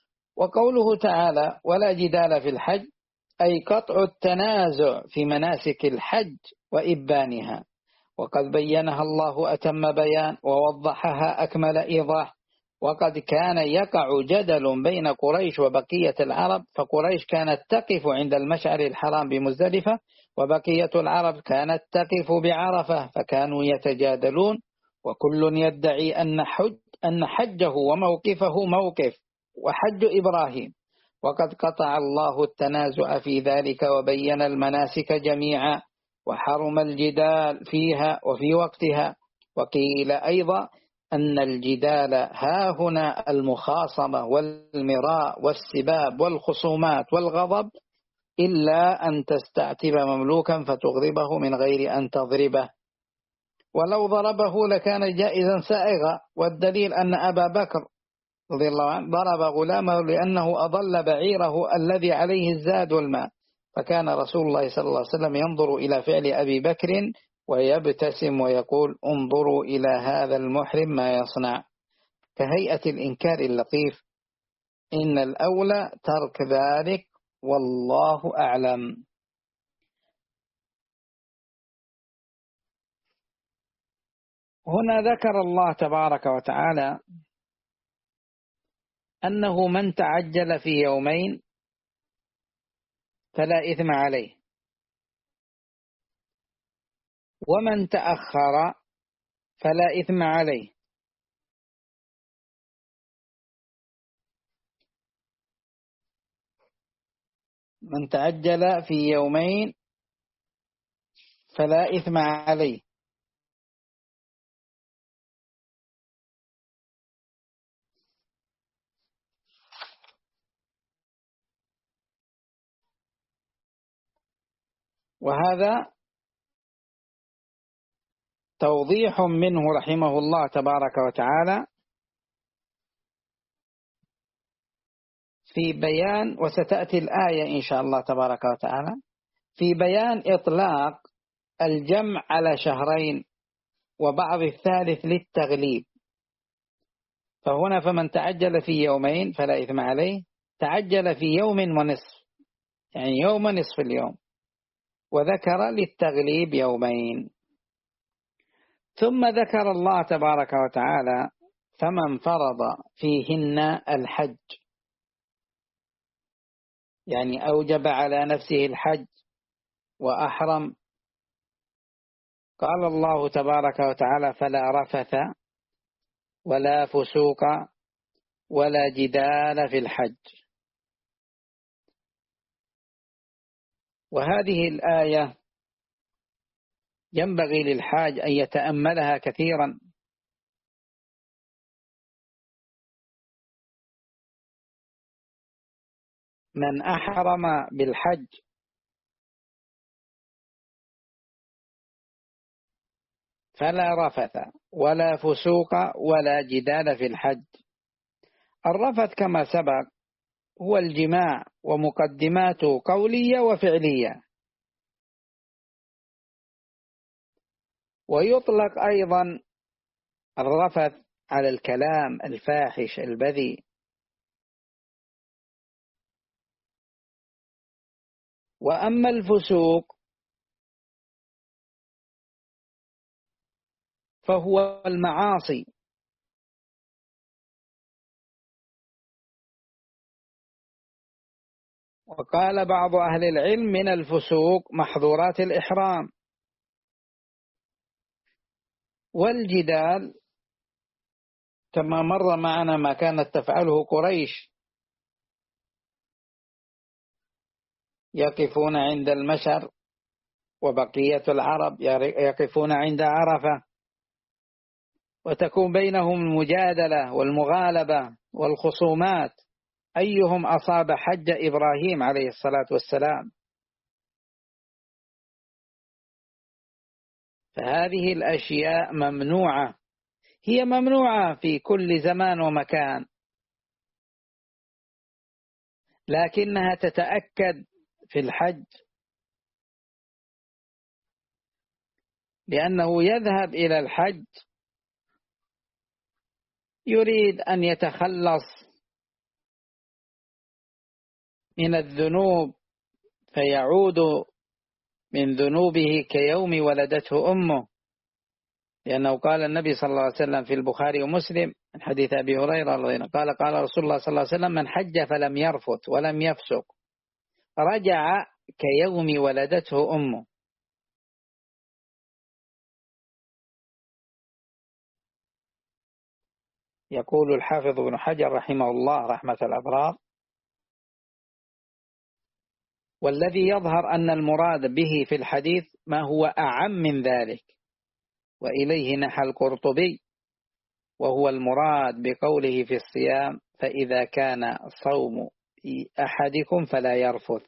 وقوله تعالى: ولا جدال في الحج، أي قطع التنازع في مناسك الحج وإبانها. وقد بينها الله أتم بيان ووضحها أكمل إيضاح. وقد كان يقع جدل بين قريش وبقية العرب، فقريش كانت تقف عند المشعر الحرام بمزدلفة، وبقية العرب كانت تقف بعرفة، فكانوا يتجادلون، وكل يدعي أن حج أن حجه وموقفه موقف وحج إبراهيم. وقد قطع الله التنازع في ذلك وبين المناسك جميعا، وحرم الجدال فيها وفي وقتها. وقيل أيضا أن الجدال ها هنا المخاصمة والمراء والسباب والخصومات والغضب، إلا أن تستعتب مملوكا فتغضبه من غير أن تضربه، ولو ضربه لكان جائزا سائغا. والدليل أن أبا بكر رضي الله عنه ضرب غلامه لأنه أضل بعيره الذي عليه الزاد والماء، فكان رسول الله صلى الله عليه وسلم ينظر إلى فعل أبي بكر ويبتسم ويقول: انظروا إلى هذا المحرم ما يصنع، كهيئة الإنكار اللطيف. إن الأولى ترك ذلك، والله أعلم. هنا ذكر الله تبارك وتعالى أنه من تعجل في يومين فلا إثم عليه، ومن تأخر فلا إثم عليه. من تعجل في يومين فلا إثم عليه. وهذا توضيح منه رحمه الله تبارك وتعالى في بيان، وستأتي الآية إن شاء الله تبارك وتعالى في بيان إطلاق الجمع على شهرين وبعض الثالث للتغليب. فهنا فمن تعجل في يومين فلا إثم عليه، تعجل في يوم ونصف، يعني يوم نصف اليوم، وذكر للتغليب يومين. ثم ذكر الله تبارك وتعالى فمن فرض فيهن الحج، يعني أوجب على نفسه الحج وأحرم. قال الله تبارك وتعالى: فلا رفث ولا فسوق ولا جدال في الحج. وهذه الآية ينبغي للحاج أن يتأملها كثيرا. من أحرم بالحج فلا رفث ولا فسوق ولا جدال في الحج. الرفث كما سبق هو الجماع ومقدماته قولية وفعلية. ويطلق أيضا الرفث على الكلام الفاحش البذيء. وأما الفسوق فهو المعاصي، وقال بعض أهل العلم من الفسوق محظورات الإحرام. والجدال كما مر معنا ما كانت تفعله قريش، يقفون عند المشعر وبقية العرب يقفون عند عرفة، وتكون بينهم المجادلة والمغالبة والخصومات أيهم أصاب حج إبراهيم عليه الصلاة والسلام. فهذه الأشياء ممنوعة، هي ممنوعة في كل زمان ومكان، لكنها تتأكد في الحج، لأنه يذهب إلى الحج يريد أن يتخلص من الذنوب، فيعود من ذنوبه كيوم ولدته أمه، لأنه قال النبي صلى الله عليه وسلم في البخاري ومسلم من حديث أبي هريرة رضي الله عنه قال قال رسول الله صلى الله عليه وسلم: من حج فلم يرفث ولم يفسق رجع كيوم ولدته أمه. يقول الحافظ ابن حجر رحمه الله رحمة الأبرار: والذي يظهر أن المراد به في الحديث ما هو أعم من ذلك، وإليه نحى القرطبي، وهو المراد بقوله في الصيام: فإذا كان صوم أحدكم فلا يرفث.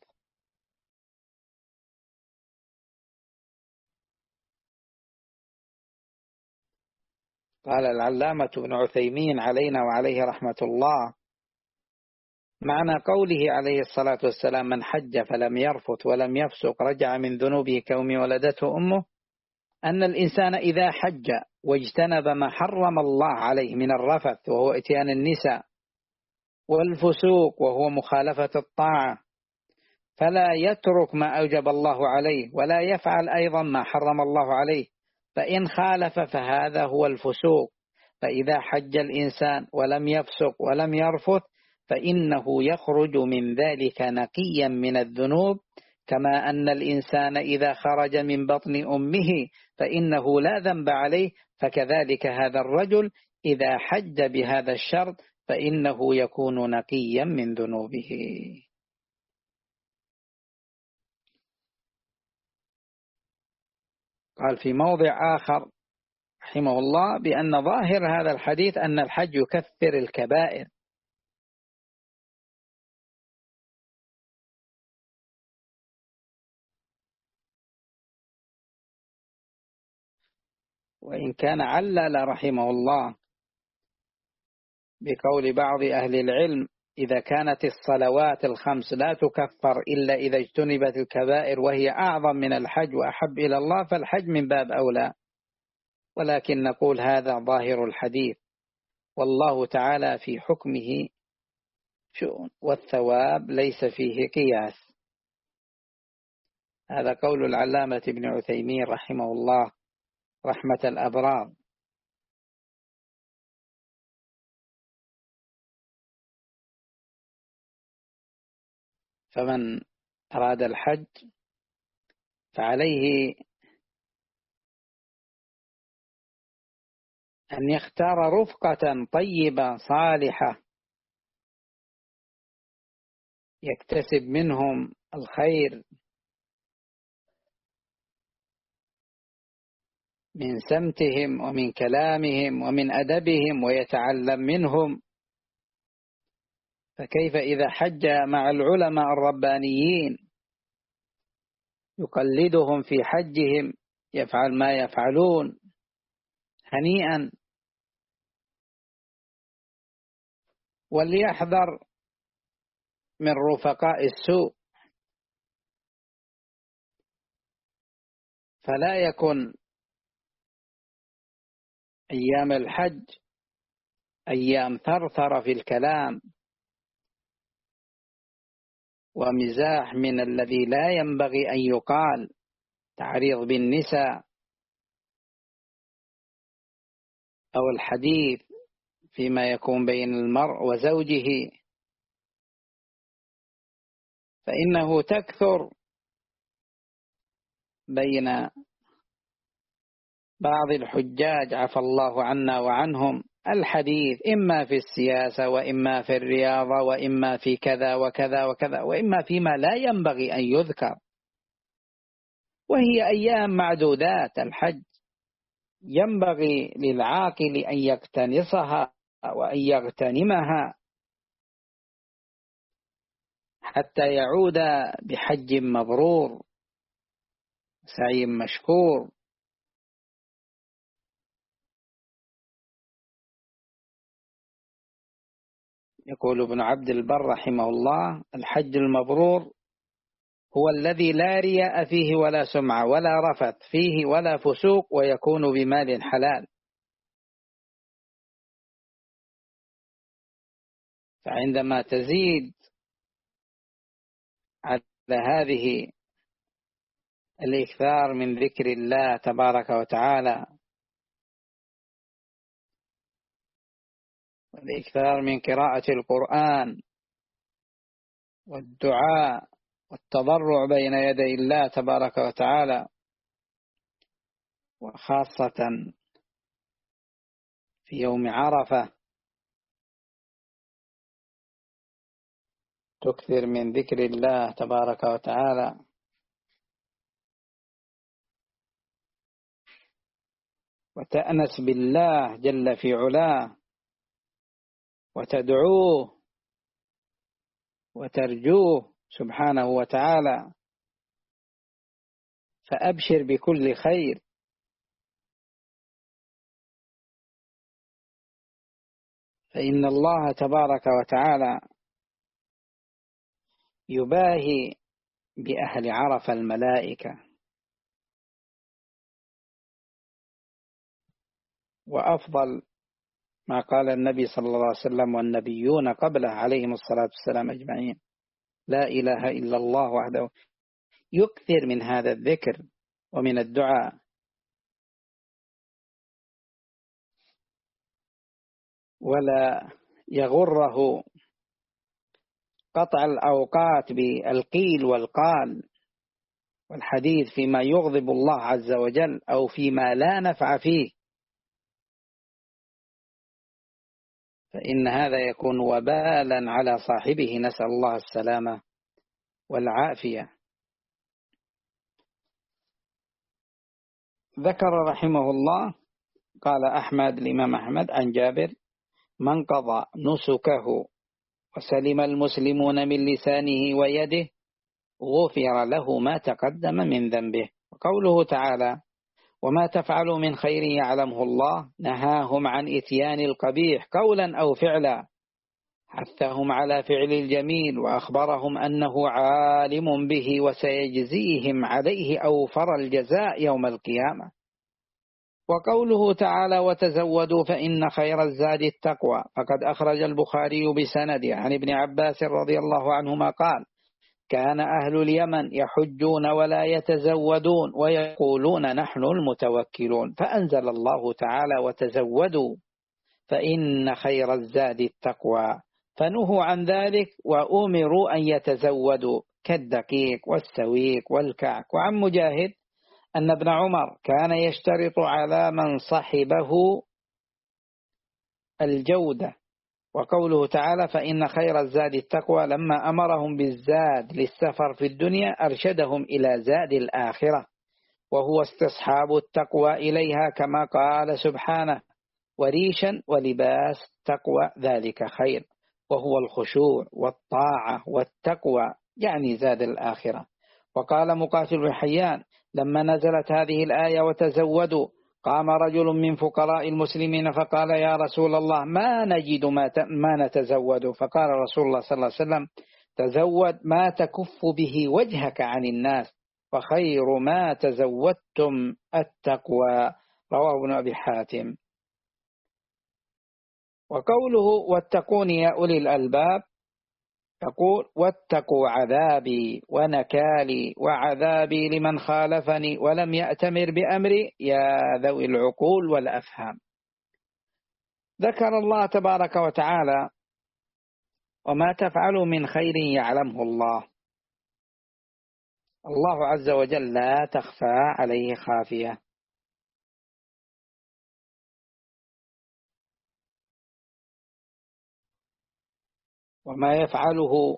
قال العلامة ابن عثيمين علينا وعليه رحمة الله: معنى قوله عليه الصلاة والسلام: من حج فلم يرفث ولم يفسق رجع من ذنوبه كيوم ولدته أمه، أن الإنسان إذا حج واجتنب ما حرم الله عليه من الرفث وهو إتيان النساء والفسوق وهو مخالفة الطاعة، فلا يترك ما أوجب الله عليه ولا يفعل أيضا ما حرم الله عليه، فإن خالف فهذا هو الفسوق. فإذا حج الإنسان ولم يفسق ولم يرفث فإنه يخرج من ذلك نقيا من الذنوب، كما أن الإنسان إذا خرج من بطن أمه فإنه لا ذنب عليه، فكذلك هذا الرجل إذا حج بهذا الشرط فإنه يكون نقيا من ذنوبه. قال في موضع آخر رحمه الله بأن ظاهر هذا الحديث أن الحج يكفر الكبائر، وإن كان علل رحمه الله بقول بعض أهل العلم: إذا كانت الصلوات الخمس لا تكفر إلا إذا اجتنبت الكبائر وهي أعظم من الحج وأحب إلى الله، فالحج من باب أولى. ولكن نقول هذا ظاهر الحديث، والله تعالى في حكمه شؤون، والثواب ليس فيه قياس. هذا قول العلامة ابن عثيمين رحمه الله رحمة الأبرار. فمن أراد الحج فعليه أن يختار رفقة طيبة صالحة يكتسب منهم الخير من سمتهم ومن كلامهم ومن أدبهم ويتعلم منهم. فكيف إذا حج مع العلماء الربانيين يقلدهم في حجهم، يفعل ما يفعلون هنيئا. وليحذر من رفقاء السوء، فلا يكن أيام الحج أيام ثرثر في الكلام ومزاح من الذي لا ينبغي أن يقال، تعريض بالنساء أو الحديث فيما يكون بين المرء وزوجه، فإنه تكثر بين بعض الحجاج عفى الله عنا وعنهم الحديث إما في السياسة وإما في الرياضة وإما في كذا وكذا وكذا وإما فيما لا ينبغي أن يذكر، وهي أيام معدودات. الحج ينبغي للعاقل أن يقتنصها وأن يغتنمها حتى يعود بحج مبرور سعي مشكور. يقول ابن عبد البر رحمه الله: الحج المبرور هو الذي لا رياء فيه ولا سمعة ولا رفث فيه ولا فسوق، ويكون بمال حلال. فعندما تزيد على هذه الإكثار من ذكر الله تبارك وتعالى والإكثار من قراءة القرآن والدعاء والتضرع بين يدي الله تبارك وتعالى، وخاصة في يوم عرفة تكثر من ذكر الله تبارك وتعالى وتأنس بالله جل في علاه وتدعوه وترجوه سبحانه وتعالى، فأبشر بكل خير. فإن الله تبارك وتعالى يباهي بأهل عرفة الملائكة، وأفضل ما قال النبي صلى الله عليه وسلم والنبيون قبله عليهم الصلاة والسلام أجمعين: لا إله إلا الله وحده. يكثر من هذا الذكر ومن الدعاء، ولا يغره قطع الأوقات بالقيل والقال والحديث فيما يغضب الله عز وجل أو فيما لا نفع فيه، فإن هذا يكون وبالا على صاحبه، نسأل الله السلامة والعافية. ذكر رحمه الله قال أحمد الإمام أحمد عن جابر: من قضى نسكه وسلم المسلمون من لسانه ويده غفر له ما تقدم من ذنبه. وقوله تعالى: وما تفعلوا من خير يعلمه الله، نهاهم عن إتيان القبيح قولا أو فعلا، حثهم على فعل الجميل، وأخبرهم أنه عالم به وسيجزيهم عليه أوفر الجزاء يوم القيامة. وقوله تعالى: وتزودوا فإن خير الزاد التقوى، فقد أخرج البخاري بسنده عن ابن عباس رضي الله عنهما قال: كان أهل اليمن يحجون ولا يتزودون ويقولون نحن المتوكلون، فأنزل الله تعالى: وتزودوا فإن خير الزاد التقوى، فنهوا عن ذلك وأمروا أن يتزودوا كالدقيق والسويق والكعك. وعن مجاهد أن ابن عمر كان يشترط على من صحبه الجودة. وقوله تعالى: فإن خير الزاد التقوى، لما أمرهم بالزاد للسفر في الدنيا أرشدهم إلى زاد الآخرة، وهو استصحاب التقوى إليها، كما قال سبحانه: وريشا ولباس تقوى ذلك خير، وهو الخشوع والطاعة والتقوى، يعني زاد الآخرة. وقال مقاتل بن حيان: لما نزلت هذه الآية وتزودوا، قام رجل من فقراء المسلمين فقال: يا رسول الله، ما نجد ما, ما نتزود. فقال رسول الله صلى الله عليه وسلم: تزود ما تكف به وجهك عن الناس، وخير ما تزودتم التقوى. رواه ابن أبي حاتم. وقوله واتقون يا أولي الألباب، يقول واتقوا عذابي ونكالي وعذابي لمن خالفني ولم يأتمر بأمري يا ذوي العقول والأفهام. ذكر الله تبارك وتعالى وما تفعلوا من خير يعلمه الله. الله عز وجل لا تخفى عليه خافية. وما يفعله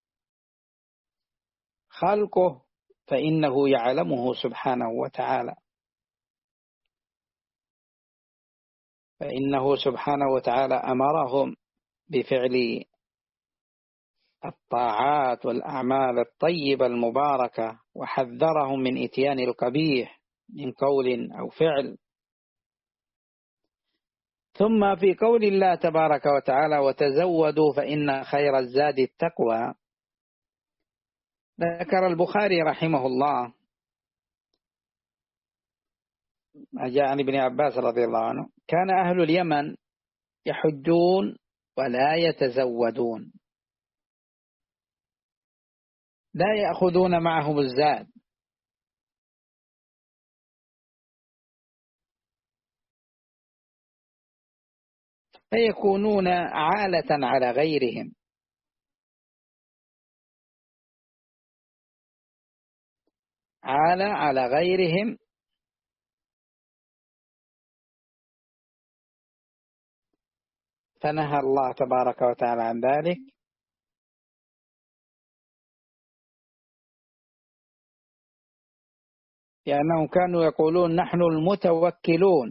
خلقه فإنه يعلمه سبحانه وتعالى، فإنه سبحانه وتعالى أمرهم بفعل الطاعات والأعمال الطيبة المباركة، وحذرهم من إتيان القبيح من قول أو فعل. ثم في قول الله تبارك وتعالى وتزودوا فإن خير الزاد التقوى، ذكر البخاري رحمه الله ما جاء عن ابن عباس رضي الله عنه كان أهل اليمن يحجون ولا يتزودون، لا يأخذون معهم الزاد، فيكونون عالة على غيرهم، عالة على غيرهم. فنهى الله تبارك وتعالى عن ذلك، لأنهم كانوا يقولون نحن المتوكلون،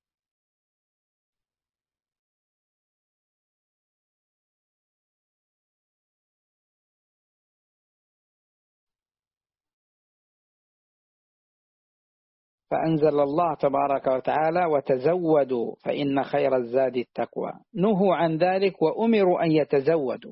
فأنزل الله تبارك وتعالى وتزودوا فإن خير الزاد التقوى. نهوا عن ذلك وأمروا أن يتزودوا.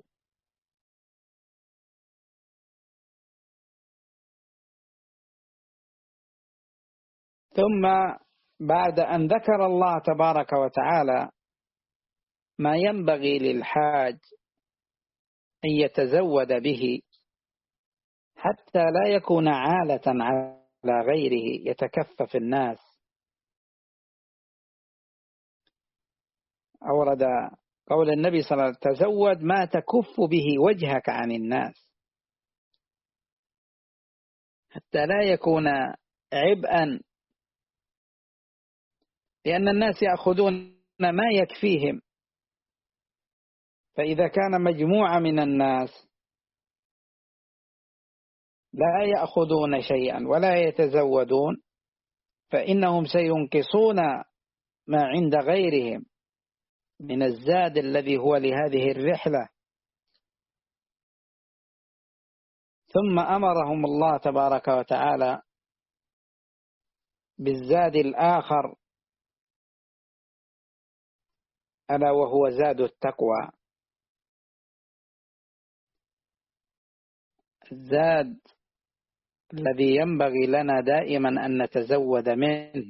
ثم بعد أن ذكر الله تبارك وتعالى ما ينبغي للحاج أن يتزود به حتى لا يكون عالة على غيره يتكفف الناس، أورد قول النبي صلى الله عليه وسلم تزود ما تكف به وجهك عن الناس، حتى لا يكون عبئا، لأن الناس يأخذون ما يكفيهم. فإذا كان مجموعة من الناس لا يأخذون شيئا ولا يتزودون فإنهم سينقصون ما عند غيرهم من الزاد الذي هو لهذه الرحلة. ثم أمرهم الله تبارك وتعالى بالزاد الآخر ألا وهو زاد التقوى، الزاد الذي ينبغي لنا دائما أن نتزود منه،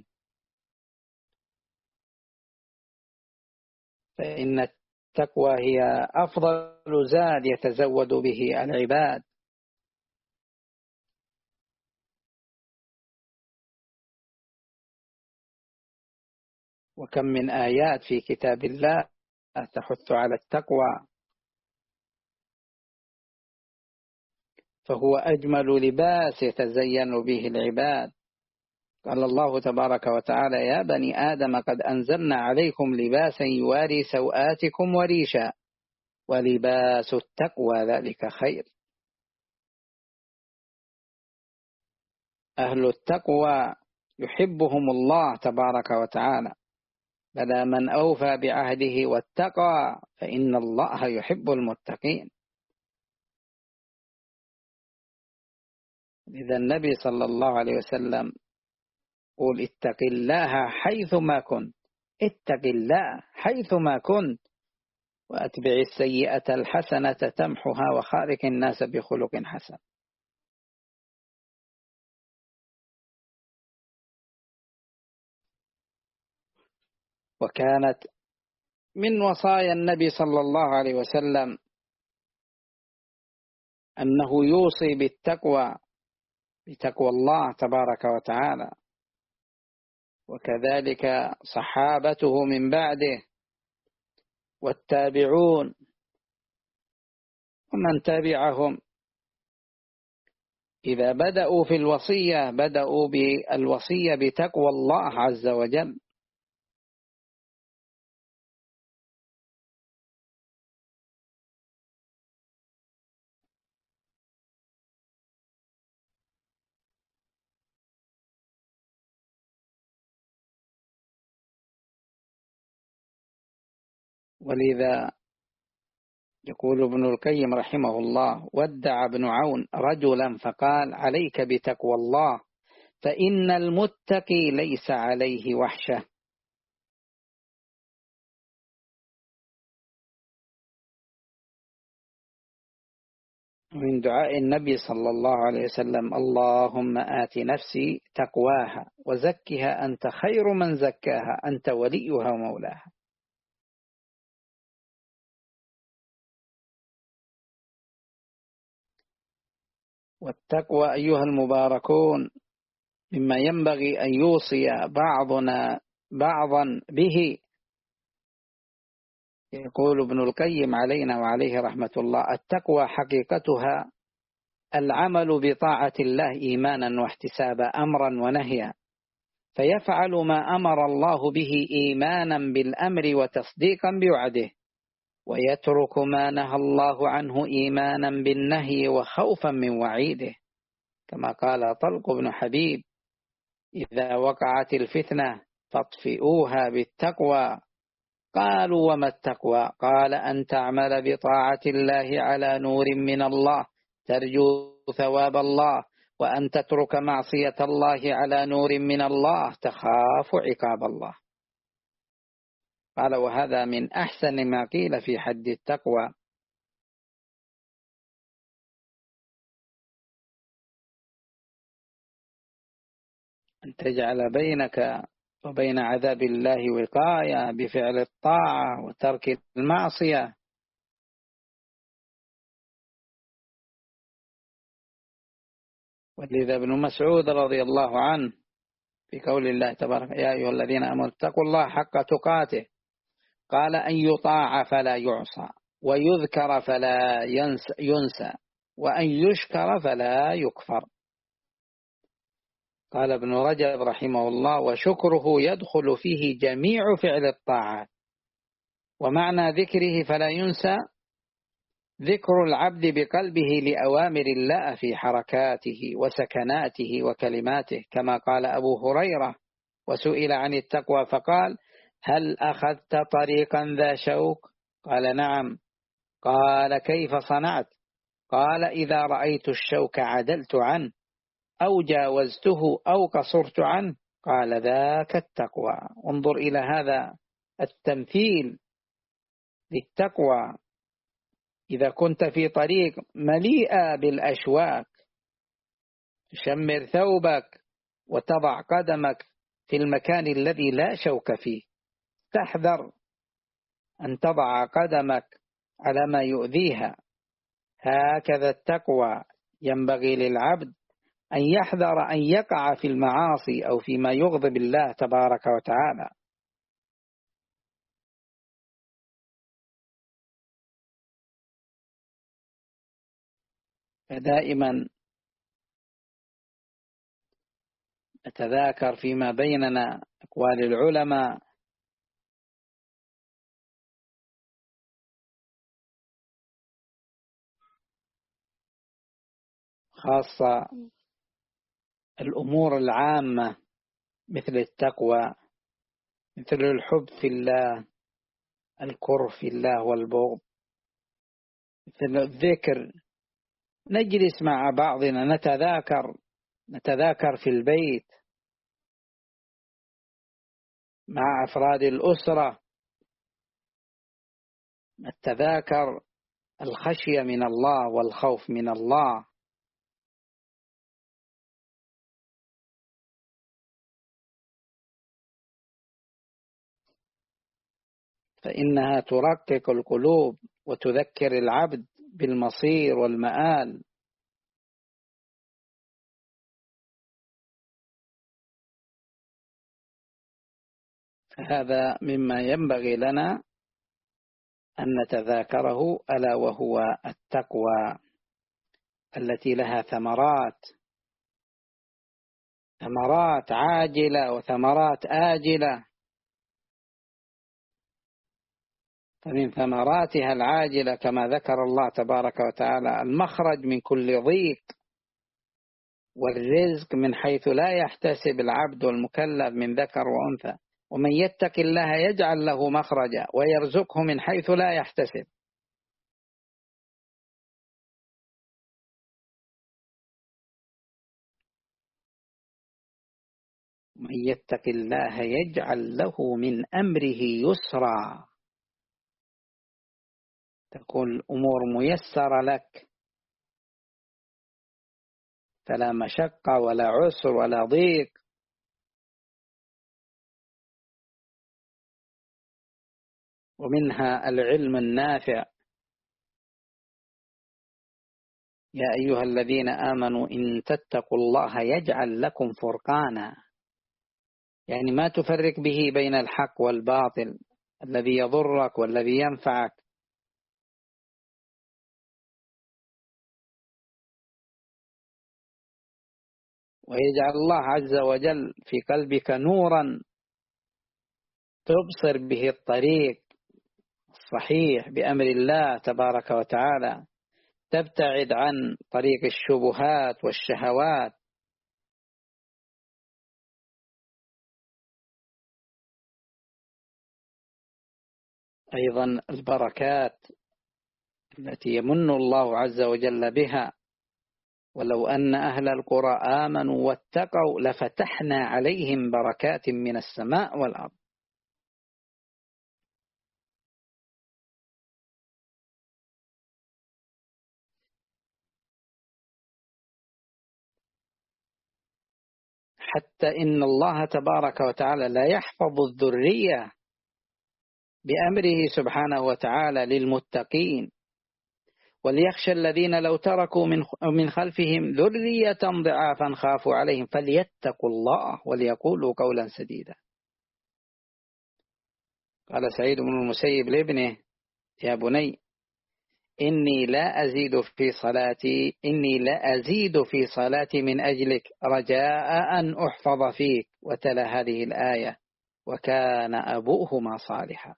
فإن التقوى هي أفضل زاد يتزود به العباد. وكم من آيات في كتاب الله تحث على التقوى، فهو أجمل لباس يتزين به العباد. قال الله تبارك وتعالى يا بني آدم قد أنزلنا عليكم لباسا يواري سوآتكم وريشا ولباس التقوى ذلك خير. أهل التقوى يحبهم الله تبارك وتعالى، بلى من أوفى بعهده واتقى فإن الله يحب المتقين. إذا النبي صلى الله عليه وسلم قل اتق الله حيثما كنت، اتق الله حيثما كنت وأتبع السيئة الحسنة تمحها وخالق الناس بخلق حسن. وكانت من وصايا النبي صلى الله عليه وسلم أنه يوصي بالتقوى، بتقوى الله تبارك وتعالى، وكذلك صحابته من بعده والتابعون ومن تبعهم إذا بدأوا في الوصية بدأوا بالوصية بتقوى الله عز وجل. ولذا يقول ابن القيم رحمه الله: ودع ابن عون رجلا فقال: عليك بتقوى الله فإن المتقي ليس عليه وحشة. من دعاء النبي صلى الله عليه وسلم: اللهم آت نفسي تقواها وزكها أنت خير من زكاها أنت وليها ومولاها. والتقوى أيها المباركون مما ينبغي أن يوصي بعضنا بعضا به. يقول ابن القيم علينا وعليه رحمة الله: التقوى حقيقتها العمل بطاعة الله إيمانا واحتسابا، أمرا ونهيا، فيفعل ما أمر الله به إيمانا بالأمر وتصديقا بوعده، ويترك ما نهى الله عنه إيمانا بالنهي وخوفا من وعيده، كما قال طلق بن حبيب: إذا وقعت الفتنة فاطفئوها بالتقوى. قالوا: وما التقوى؟ قال: أن تعمل بطاعة الله على نور من الله ترجو ثواب الله، وأن تترك معصية الله على نور من الله تخاف عقاب الله. قال: وهذا من أحسن ما قيل في حد التقوى. أن تجعل بينك وبين عذاب الله وقاية بفعل الطاعة وترك المعصية. ولذا ابن مسعود رضي الله عنه في قول الله تبارك: يا أيها الذين آمنوا اتقوا الله حق تقاته، قال: أن يطاع فلا يعصى، ويذكر فلا ينسى, ينسى وأن يشكر فلا يكفر. قال ابن رجب رحمه الله: وشكره يدخل فيه جميع فعل الطاعات. ومعنى ذكره فلا ينسى ذكر العبد بقلبه لأوامر الله في حركاته وسكناته وكلماته، كما قال أبو هريرة وسئل عن التقوى فقال: هل أخذت طريقا ذا شوك؟ قال: نعم. قال: كيف صنعت؟ قال: إذا رأيت الشوك عدلت عنه، أو جاوزته أو قصرت عنه. قال: ذاك التقوى. انظر إلى هذا التمثيل للتقوى. إذا كنت في طريق مليئة بالأشواك تشمر ثوبك وتضع قدمك في المكان الذي لا شوك فيه، تحذر أن تضع قدمك على ما يؤذيها. هكذا التقوى ينبغي للعبد أن يحذر أن يقع في المعاصي أو فيما يغضب الله تبارك وتعالى. فدائما نتذاكر فيما بيننا أقوال العلماء، خاصة الأمور العامة مثل التقوى، مثل الحب في الله، الكره في الله والبغض، مثل الذكر. نجلس مع بعضنا نتذاكر نتذاكر في البيت مع أفراد الأسرة، نتذاكر الخشية من الله والخوف من الله. فإنها ترقق القلوب وتذكر العبد بالمصير والمآل. فهذا مما ينبغي لنا أن نتذاكره، ألا وهو التقوى التي لها ثمرات، ثمرات عاجلة وثمرات آجلة. فمن ثمراتها العاجلة كما ذكر الله تبارك وتعالى المخرج من كل ضيق، والرزق من حيث لا يحتسب العبد والمكلف من ذكر وأنثى. ومن يتق الله يجعل له مخرجا ويرزقه من حيث لا يحتسب. من يتق الله يجعل له من أمره يسرا، تكون الأمور ميسرة لك، فلا مشقة ولا عسر ولا ضيق. ومنها العلم النافع. يا أيها الذين آمنوا إن تتقوا الله يجعل لكم فرقانا، يعني ما تفرق به بين الحق والباطل، الذي يضرك والذي ينفعك. ويجعل الله عز وجل في قلبك نورا تبصر به الطريق الصحيح بأمر الله تبارك وتعالى، تبتعد عن طريق الشبهات والشهوات. أيضا البركات التي يمن الله عز وجل بها، ولو أن أهل القرى آمنوا واتقوا لفتحنا عليهم بركات من السماء والأرض. حتى إن الله تبارك وتعالى لا يحفظ الذرية بأمره سبحانه وتعالى للمتقين، وليخشى الذين لو تركوا من من خلفهم ذرية ضعافا خافوا عليهم فليتقوا الله وليقولوا قولا سديدا. قال سعيد بن المسيب لابنه: يا بني إني لا أزيد في صلاتي إني لا أزيد في صلاتي من أجلك رجاء أن أحفظ فيك. وتلا هذه الآية: وكان أبوهما صالحا.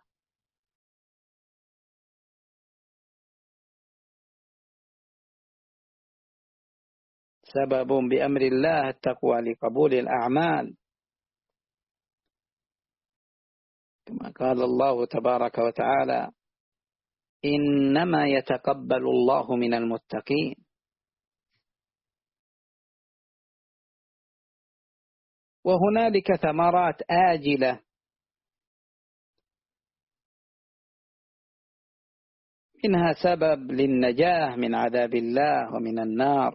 سبب بأمر الله التقوى لقبول الأعمال، كما قال الله تبارك وتعالى: إنما يتقبل الله من المتقين. وهنالك ثمرات آجلة، منها سبب للنجاة من عذاب الله ومن النار،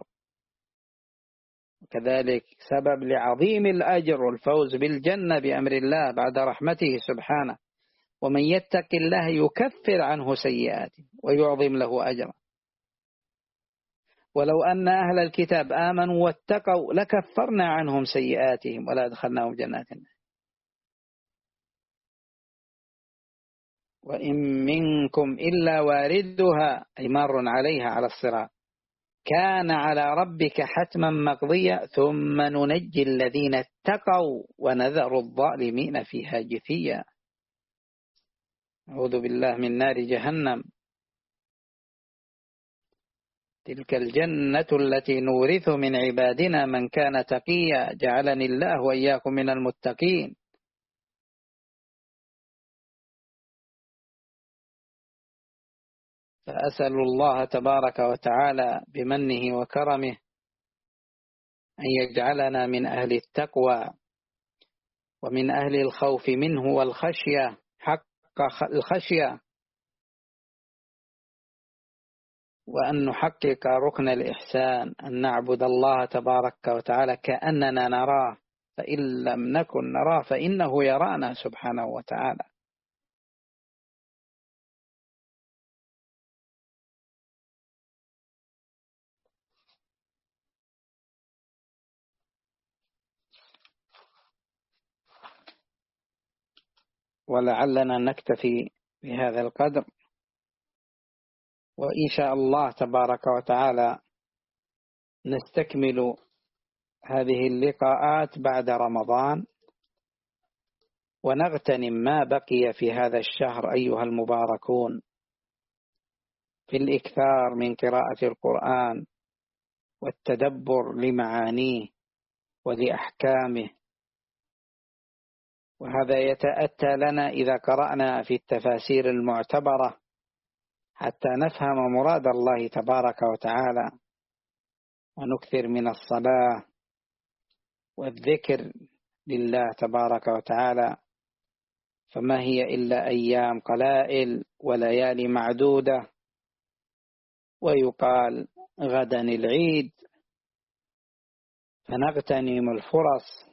وكذلك سبب لعظيم الأجر والفوز بالجنة بأمر الله بعد رحمته سبحانه. ومن يتق الله يكفر عنه سيئاته ويعظم له أجرا. ولو أن أهل الكتاب آمنوا واتقوا لكفرنا عنهم سيئاتهم ولا دخلناهم جنات النعيم. وإن منكم إلا واردها، أي مار عليها على الصراط، كان على ربك حتما مقضيا ثم ننجي الذين اتقوا ونذر الظالمين فيها جثيا. أعوذ بالله من نار جهنم. تلك الجنة التي نورث من عبادنا من كان تقيا، جعلني الله وإياكم من المتقين. فأسأل الله تبارك وتعالى بمنه وكرمه أن يجعلنا من أهل التقوى ومن أهل الخوف منه والخشية حق الخشية، وأن نحقق ركن الإحسان، أن نعبد الله تبارك وتعالى كأننا نراه، فإن لم نكن نراه فإنه يرانا سبحانه وتعالى. ولعلنا نكتفي بهذا القدر، وإن شاء الله تبارك وتعالى نستكمل هذه اللقاءات بعد رمضان، ونغتنم ما بقي في هذا الشهر أيها المباركون في الإكثار من قراءة القرآن والتدبر لمعانيه ولأحكامه. وهذا يتأتى لنا إذا قرأنا في التفاسير المعتبرة حتى نفهم مراد الله تبارك وتعالى، ونكثر من الصلاة والذكر لله تبارك وتعالى، فما هي إلا أيام قلائل وليالي معدودة، ويقال غدا العيد، فنغتنم الفرص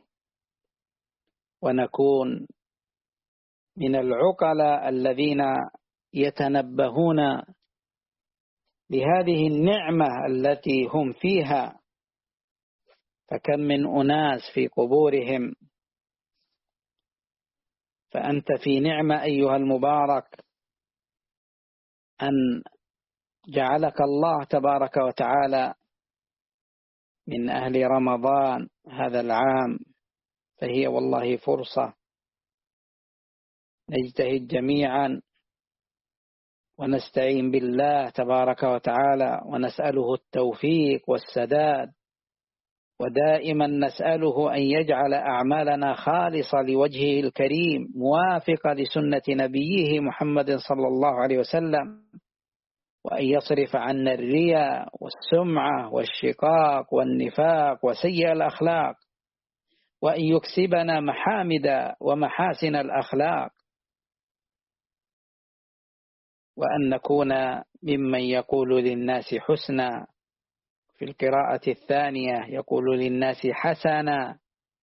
ونكون من العقلاء الذين يتنبهون لهذه النعمة التي هم فيها. فكم من أناس في قبورهم، فأنت في نعمة أيها المبارك أن جعلك الله تبارك وتعالى من أهل رمضان هذا العام، فهي والله فرصة نجتهد جميعا ونستعين بالله تبارك وتعالى ونسأله التوفيق والسداد، ودائما نسأله أن يجعل أعمالنا خالصة لوجهه الكريم موافقة لسنة نبيه محمد صلى الله عليه وسلم، وأن يصرف عنا الرياء والسمعة والشقاق والنفاق وسيء الأخلاق، وأن يكسبنا محامد ومحاسن الأخلاق، وأن نكون ممن يقول للناس حسنا. في القراءة الثانية يقول للناس حسنا،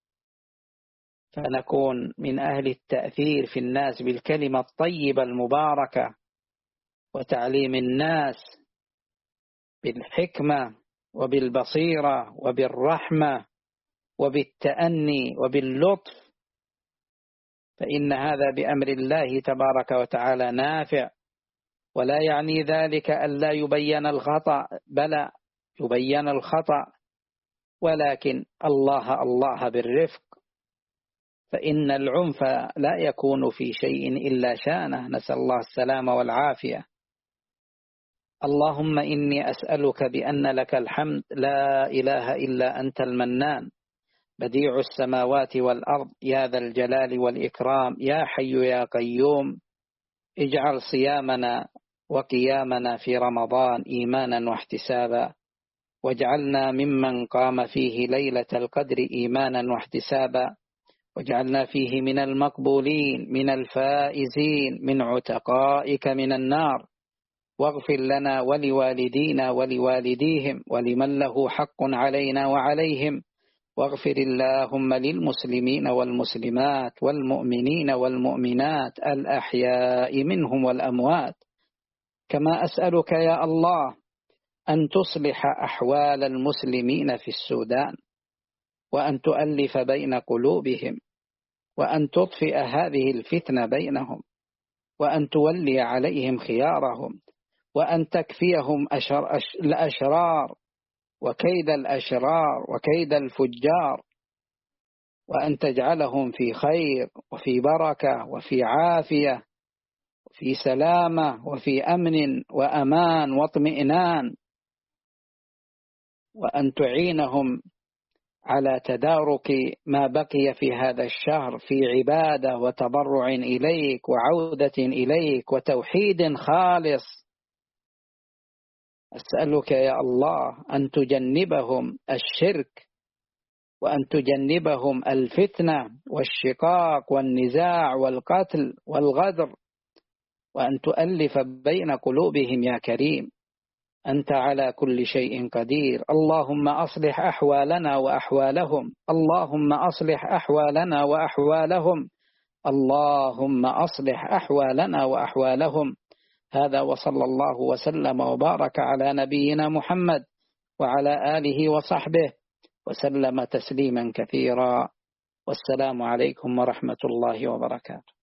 فنكون من أهل التأثير في الناس بالكلمة الطيبة المباركة، وتعليم الناس بالحكمة وبالبصيرة وبالرحمة وبالتأني وباللطف، فإن هذا بأمر الله تبارك وتعالى نافع. ولا يعني ذلك أن لا يبين الخطأ، بلى يبين الخطأ، ولكن الله الله بالرفق، فإن العنف لا يكون في شيء إلا شانه، نسأل الله السلامة والعافية. اللهم إني أسألك بأن لك الحمد لا إله إلا أنت المنان، بديع السماوات والأرض، يا ذا الجلال والإكرام، يا حي يا قيوم، اجعل صيامنا وقيامنا في رمضان إيمانا واحتسابا، واجعلنا ممن قام فيه ليلة القدر إيمانا واحتسابا، واجعلنا فيه من المقبولين من الفائزين من عتقائك من النار، واغفر لنا ولوالدينا ولوالديهم ولمن له حق علينا وعليهم، واغفر اللهم للمسلمين والمسلمات والمؤمنين والمؤمنات الأحياء منهم والأموات. كما أسألك يا الله أن تصلح أحوال المسلمين في السودان، وأن تؤلف بين قلوبهم، وأن تطفئ هذه الفتنة بينهم، وأن تولي عليهم خيارهم، وأن تكفيهم أشر أش الأشرار وكيد الأشرار وكيد الفجار، وأن تجعلهم في خير وفي بركة وفي عافية وفي سلامة وفي أمن وأمان واطمئنان، وأن تعينهم على تدارك ما بقي في هذا الشهر في عبادة وتضرع إليك وعودة إليك وتوحيد خالص. أسألك يا الله أن تجنبهم الشرك، وأن تجنبهم الفتنة والشقاق والنزاع والقتل والغدر، وأن تؤلف بين قلوبهم يا كريم، أنت على كل شيء قدير. اللهم أصلح أحوالنا وأحوالهم، اللهم أصلح أحوالنا وأحوالهم، اللهم أصلح أحوالنا وأحوالهم. هذا وصلى الله وسلم وبارك على نبينا محمد وعلى آله وصحبه وسلم تسليما كثيرا، والسلام عليكم ورحمة الله وبركاته.